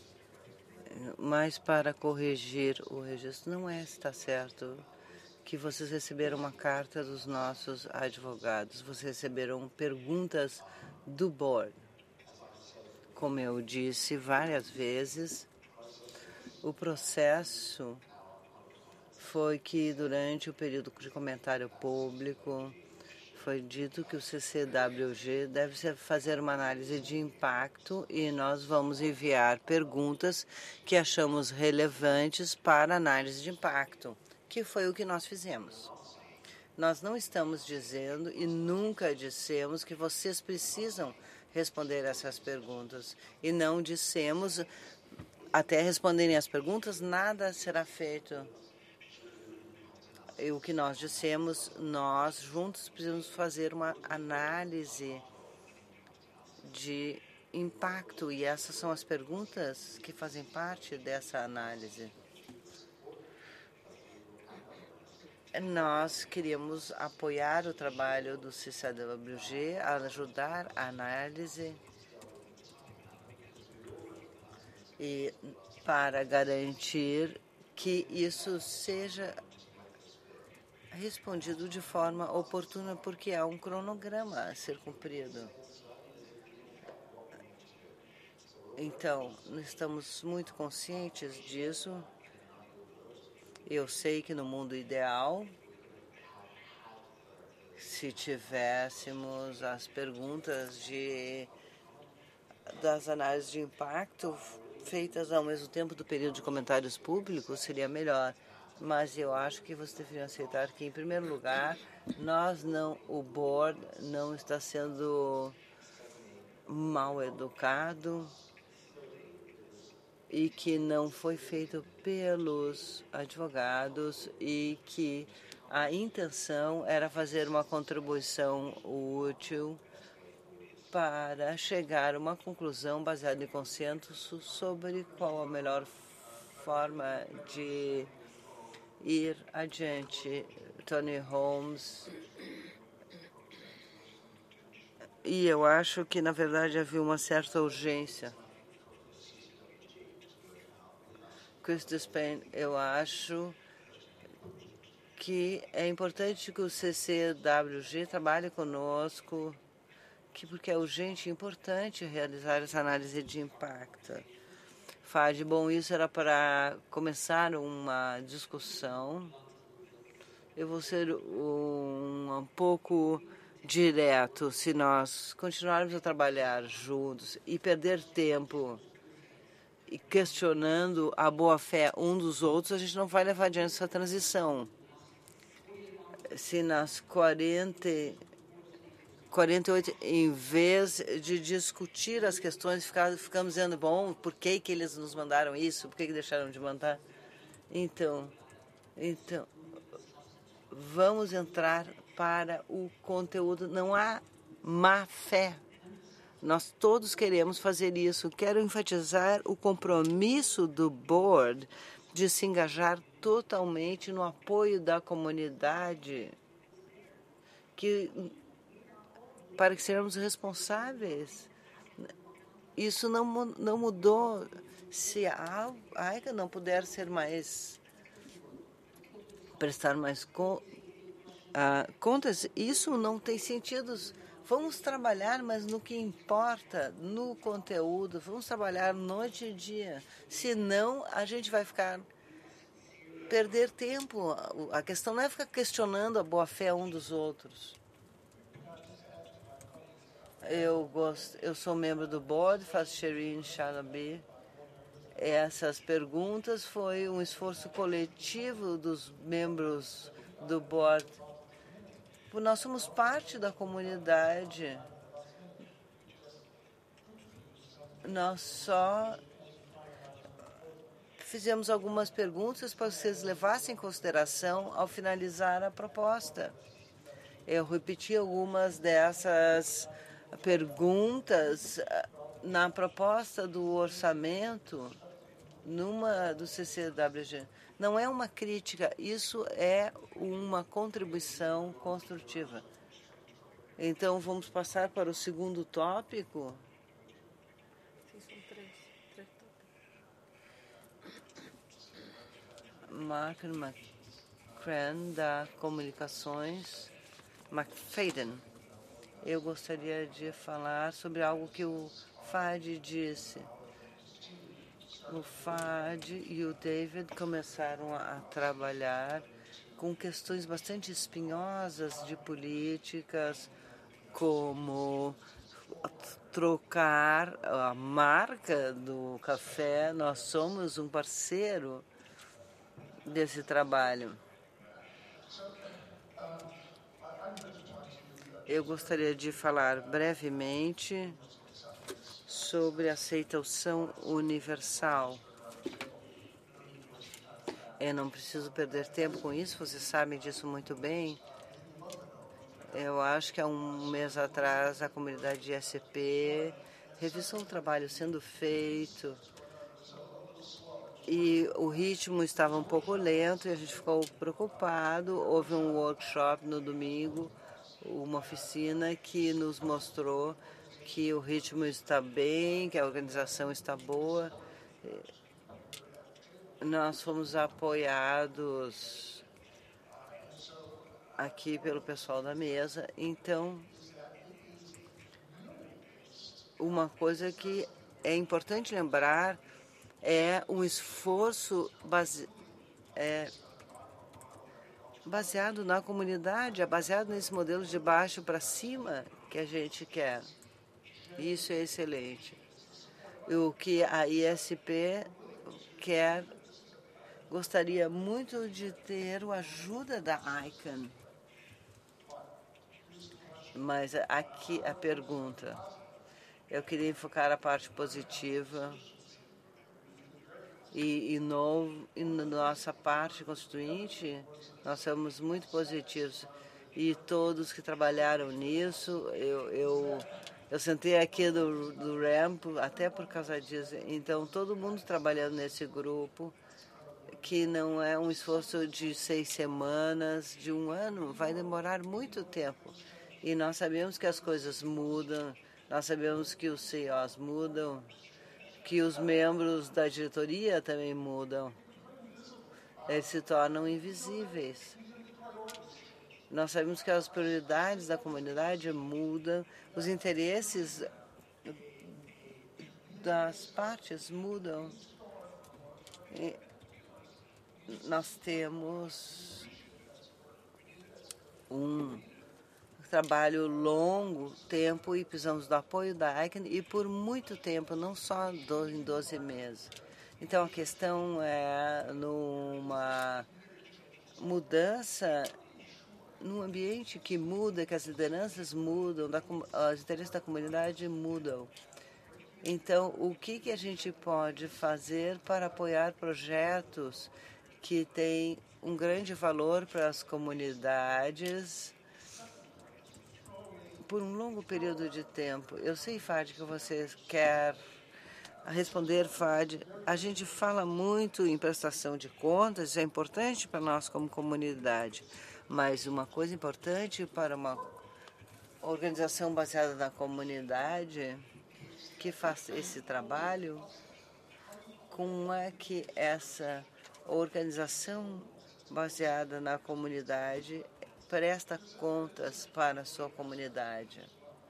mas para corrigir o registro, não é se está certo que vocês receberam uma carta dos nossos advogados, vocês receberam perguntas do board. Como eu disse várias vezes, o processo foi que durante o período de comentário público foi dito que o CCWG deve fazer uma análise de impacto e nós vamos enviar perguntas que achamos relevantes para análise de impacto, que foi o que nós fizemos. Nós não estamos dizendo e nunca dissemos que vocês precisam responder essas perguntas e não dissemos até responderem as perguntas nada será feito. E o que nós dissemos, nós juntos precisamos fazer uma análise de impacto e essas são as perguntas que fazem parte dessa análise. Nós queríamos apoiar o trabalho do CCWG, ajudar a análise e para garantir que isso seja respondido de forma oportuna, porque há um cronograma a ser cumprido. Então, estamos muito conscientes disso. Eu sei que no mundo ideal, se tivéssemos as perguntas das análises de impacto feitas ao mesmo tempo do período de comentários públicos, seria melhor. Mas eu acho que você deveria aceitar que, em primeiro lugar, o board não está sendo mal educado e que não foi feito pelos advogados e que a intenção era fazer uma contribuição útil para chegar a uma conclusão baseada em consenso sobre qual a melhor forma de ir adiante. Tony Holmes. E eu acho que, na verdade, havia uma certa urgência. Chris Payne, eu acho que é importante que o CCWG trabalhe conosco, porque é urgente e importante realizar essa análise de impacto. Fad, bom, isso era para começar uma discussão. Eu vou ser um pouco direto. Se nós continuarmos a trabalhar juntos e perder tempo e questionando a boa-fé um dos outros, a gente não vai levar adiante essa transição. Se nas 48, em vez de discutir as questões, ficamos dizendo, bom, por que eles nos mandaram isso? Por que deixaram de mandar? Então, vamos entrar para o conteúdo. Não há má fé. Nós todos queremos fazer isso. Quero enfatizar o compromisso do board de se engajar totalmente no apoio da comunidade, para que sejamos responsáveis. Isso não mudou. Se a AICA não puder prestar mais contas, isso não tem sentido. Vamos trabalhar, mas no que importa, no conteúdo, vamos trabalhar noite e dia. Senão, a gente vai perder tempo. A questão não é ficar questionando a boa-fé um dos outros. Eu sou membro do board, faço Sherin Shalabi. Essas perguntas foi um esforço coletivo dos membros do board. Nós somos parte da comunidade. Nós só fizemos algumas perguntas para que vocês levassem em consideração ao finalizar a proposta. Eu repeti algumas dessas perguntas na proposta do orçamento numa do CCWG. Não é uma crítica, isso é uma contribuição construtiva. Então, vamos passar para o segundo tópico. Mark McCran, da Comunicações, McFadden. Eu gostaria de falar sobre algo que o Fad disse. O Fad e o David começaram a trabalhar com questões bastante espinhosas de políticas, como trocar a marca do café. Nós somos um parceiro desse trabalho. Eu gostaria de falar brevemente sobre aceitação universal. Eu não preciso perder tempo com isso, vocês sabem disso muito bem. Eu acho que há um mês atrás a comunidade ISP revisou o trabalho sendo feito e o ritmo estava um pouco lento e a gente ficou preocupado. Houve um workshop no domingo, uma oficina que nos mostrou que o ritmo está bem, que a organização está boa. Nós fomos apoiados aqui pelo pessoal da mesa. Então, uma coisa que é importante lembrar é um esforço baseado na comunidade, é baseado nesse modelo de baixo para cima que a gente quer. Isso é excelente. O que a ISP quer, gostaria muito de ter a ajuda da ICANN. Mas aqui a pergunta. Eu queria enfocar a parte positiva e na nossa parte constituinte, nós somos muito positivos. E todos que trabalharam nisso, eu sentei aqui do ramp até por causa disso. Então, todo mundo trabalhando nesse grupo, que não é um esforço de 6 semanas, de 1 ano, vai demorar muito tempo. E nós sabemos que as coisas mudam, nós sabemos que os CEOs mudam, que os membros da diretoria também mudam. Eles se tornam invisíveis. Nós sabemos que as prioridades da comunidade mudam, os interesses das partes mudam. E nós temos um trabalho longo tempo e precisamos do apoio da ICANN e por muito tempo, não só em 12 meses. Então, a questão é numa mudança, num ambiente que muda, que as lideranças mudam, os interesses da comunidade mudam. Então, o que a gente pode fazer para apoiar projetos que têm um grande valor para as comunidades por um longo período de tempo? Eu sei, Fad, que você quer responder, Fad. A gente fala muito em prestação de contas, isso é importante para nós como comunidade, mas uma coisa importante para uma organização baseada na comunidade que faz esse trabalho, como é que essa organização baseada na comunidade presta contas para a sua comunidade.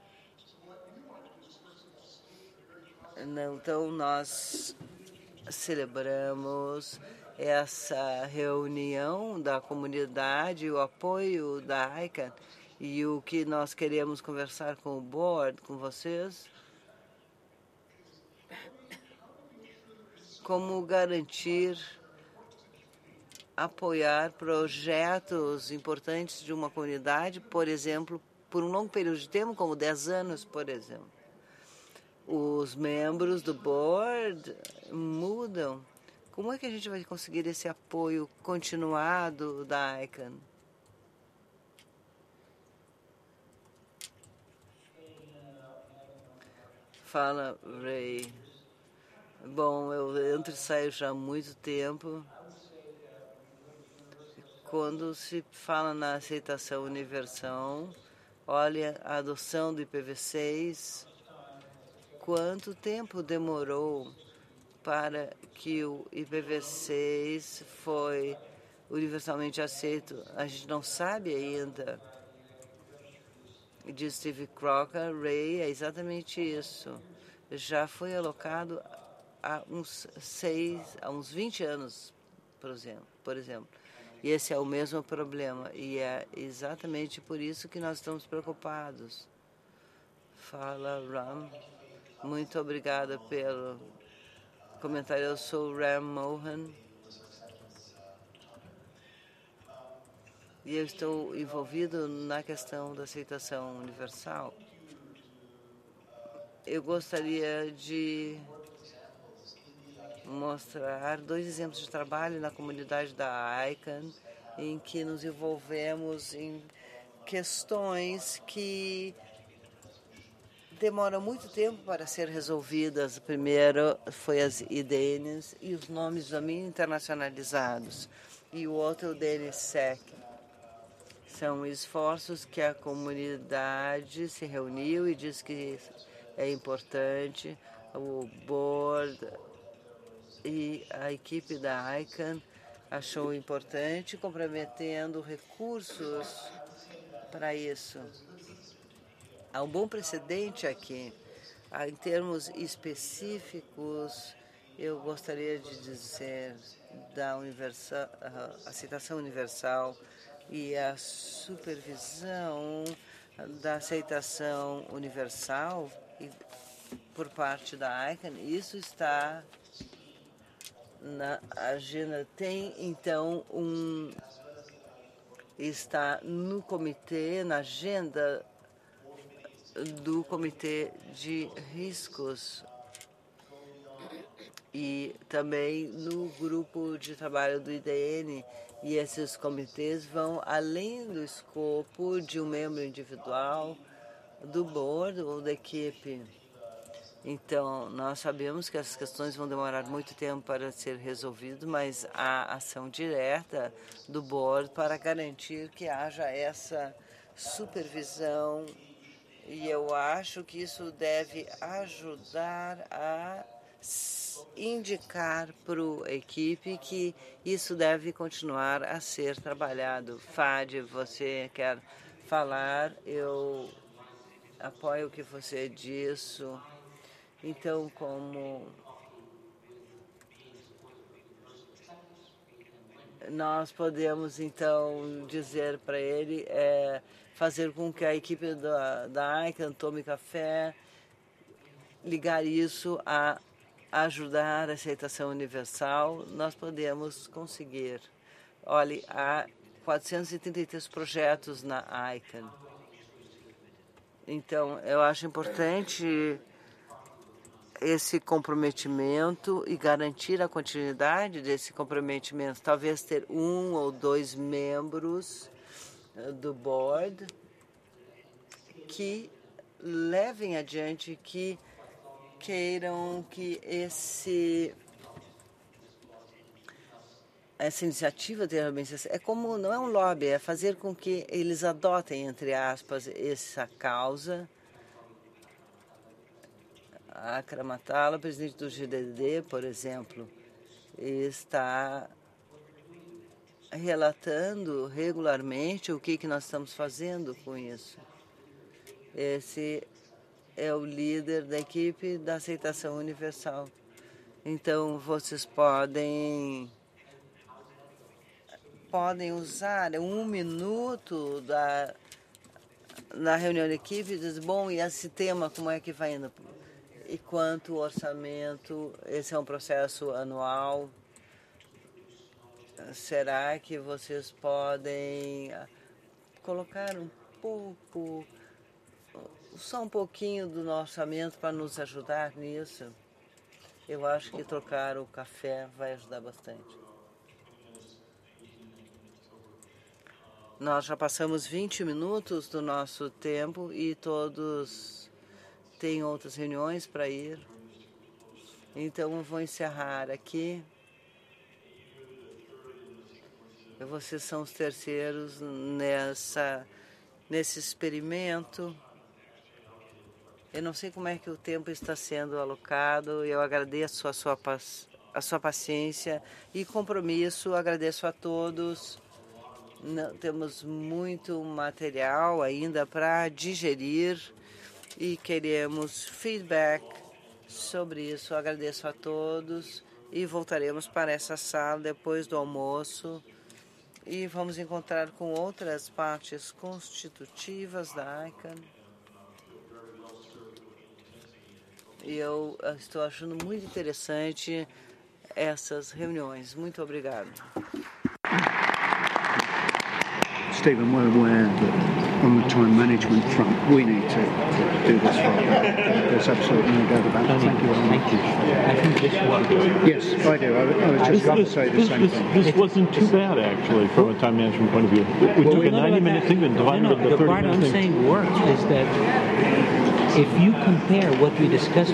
Então, nós celebramos essa reunião da comunidade, o apoio da ICANN e o que nós queremos conversar com o board, com vocês, como garantir, apoiar projetos importantes de uma comunidade, por exemplo, por um longo período de tempo, como 10 anos, por exemplo. Os membros do board mudam Como é que a gente vai conseguir esse apoio continuado da ICANN? Fala, Ray. Bom, eu entro e saio já há muito tempo. Quando se fala na aceitação universal, olha a adoção do IPv6, quanto tempo demorou para que o IPv6 foi universalmente aceito? A gente não sabe ainda. De Steve Crocker, Ray, é exatamente isso. Já foi alocado há uns 20 anos, por exemplo. E esse é o mesmo problema. E é exatamente por isso que nós estamos preocupados. Fala, Ram. Muito obrigada pelo comentário. Eu sou Ram Mohan. E eu estou envolvido na questão da aceitação universal. Eu gostaria de mostrar 2 exemplos de trabalho na comunidade da ICANN, em que nos envolvemos em questões que demoram muito tempo para ser resolvidas. Primeiro foi as IDNs e os nomes de domínio internacionalizados. E o outro, o DNSSEC. São esforços que a comunidade se reuniu e disse que é importante. O board e a equipe da ICANN achou importante, comprometendo recursos para isso. Há um bom precedente aqui. Em termos específicos, eu gostaria de dizer da aceitação universal e a supervisão da aceitação universal por parte da ICANN. Isso está na agenda. Tem, então, está no comitê, na agenda do Comitê de Riscos e também no grupo de trabalho do IDN. E esses comitês vão além do escopo de um membro individual, do board ou da equipe. Então, nós sabemos que essas questões vão demorar muito tempo para ser resolvidas, mas há ação direta do board para garantir que haja essa supervisão. E eu acho que isso deve ajudar a indicar para a equipe que isso deve continuar a ser trabalhado. Fadi, você quer falar? Eu apoio o que você disse. Então, como nós podemos, então, dizer para ele, fazer com que a equipe da ICANN tome café, ligar isso a ajudar a aceitação universal, nós podemos conseguir. Olhe, há 433 projetos na ICANN. Então, eu acho importante esse comprometimento e garantir a continuidade desse comprometimento. Talvez ter 1 ou 2 membros do board que levem adiante, que queiram que essa iniciativa é como, não é um lobby, é fazer com que eles adotem, entre aspas, essa causa. A Kramatala, presidente do GDD, por exemplo, está relatando regularmente o que nós estamos fazendo com isso. Esse é o líder da equipe da aceitação universal. Então, vocês podem usar 1 minuto na reunião da equipe e dizer, bom, e esse tema, como é que vai indo? E quanto o orçamento, esse é um processo anual. Será que vocês podem colocar só um pouquinho do nosso orçamento para nos ajudar nisso? Eu acho que trocar o café vai ajudar bastante. Nós já passamos 20 minutos do nosso tempo e todos têm outras reuniões para ir. Então, eu vou encerrar aqui. Vocês são os terceiros nesse experimento. Eu não sei como é que o tempo está sendo alocado. Eu agradeço a sua paciência e compromisso. Agradeço a todos. Temos muito material ainda para digerir e queremos feedback sobre isso. Agradeço a todos e voltaremos para essa sala depois do almoço e vamos encontrar com outras partes constitutivas da ICANN. E eu estou achando muito interessante essas reuniões. Muito obrigado. Stephen, we're aware that on the time management front, we need to do this right. There's absolutely no doubt about it. Thank you very much. I think this was... Yes, I do. I was just going to say the same thing. This wasn't too bad, actually, from a time management point of view. We took a 90-minute thing and divided it into 30 minutes. The part I'm saying works is that if you compare what we discussed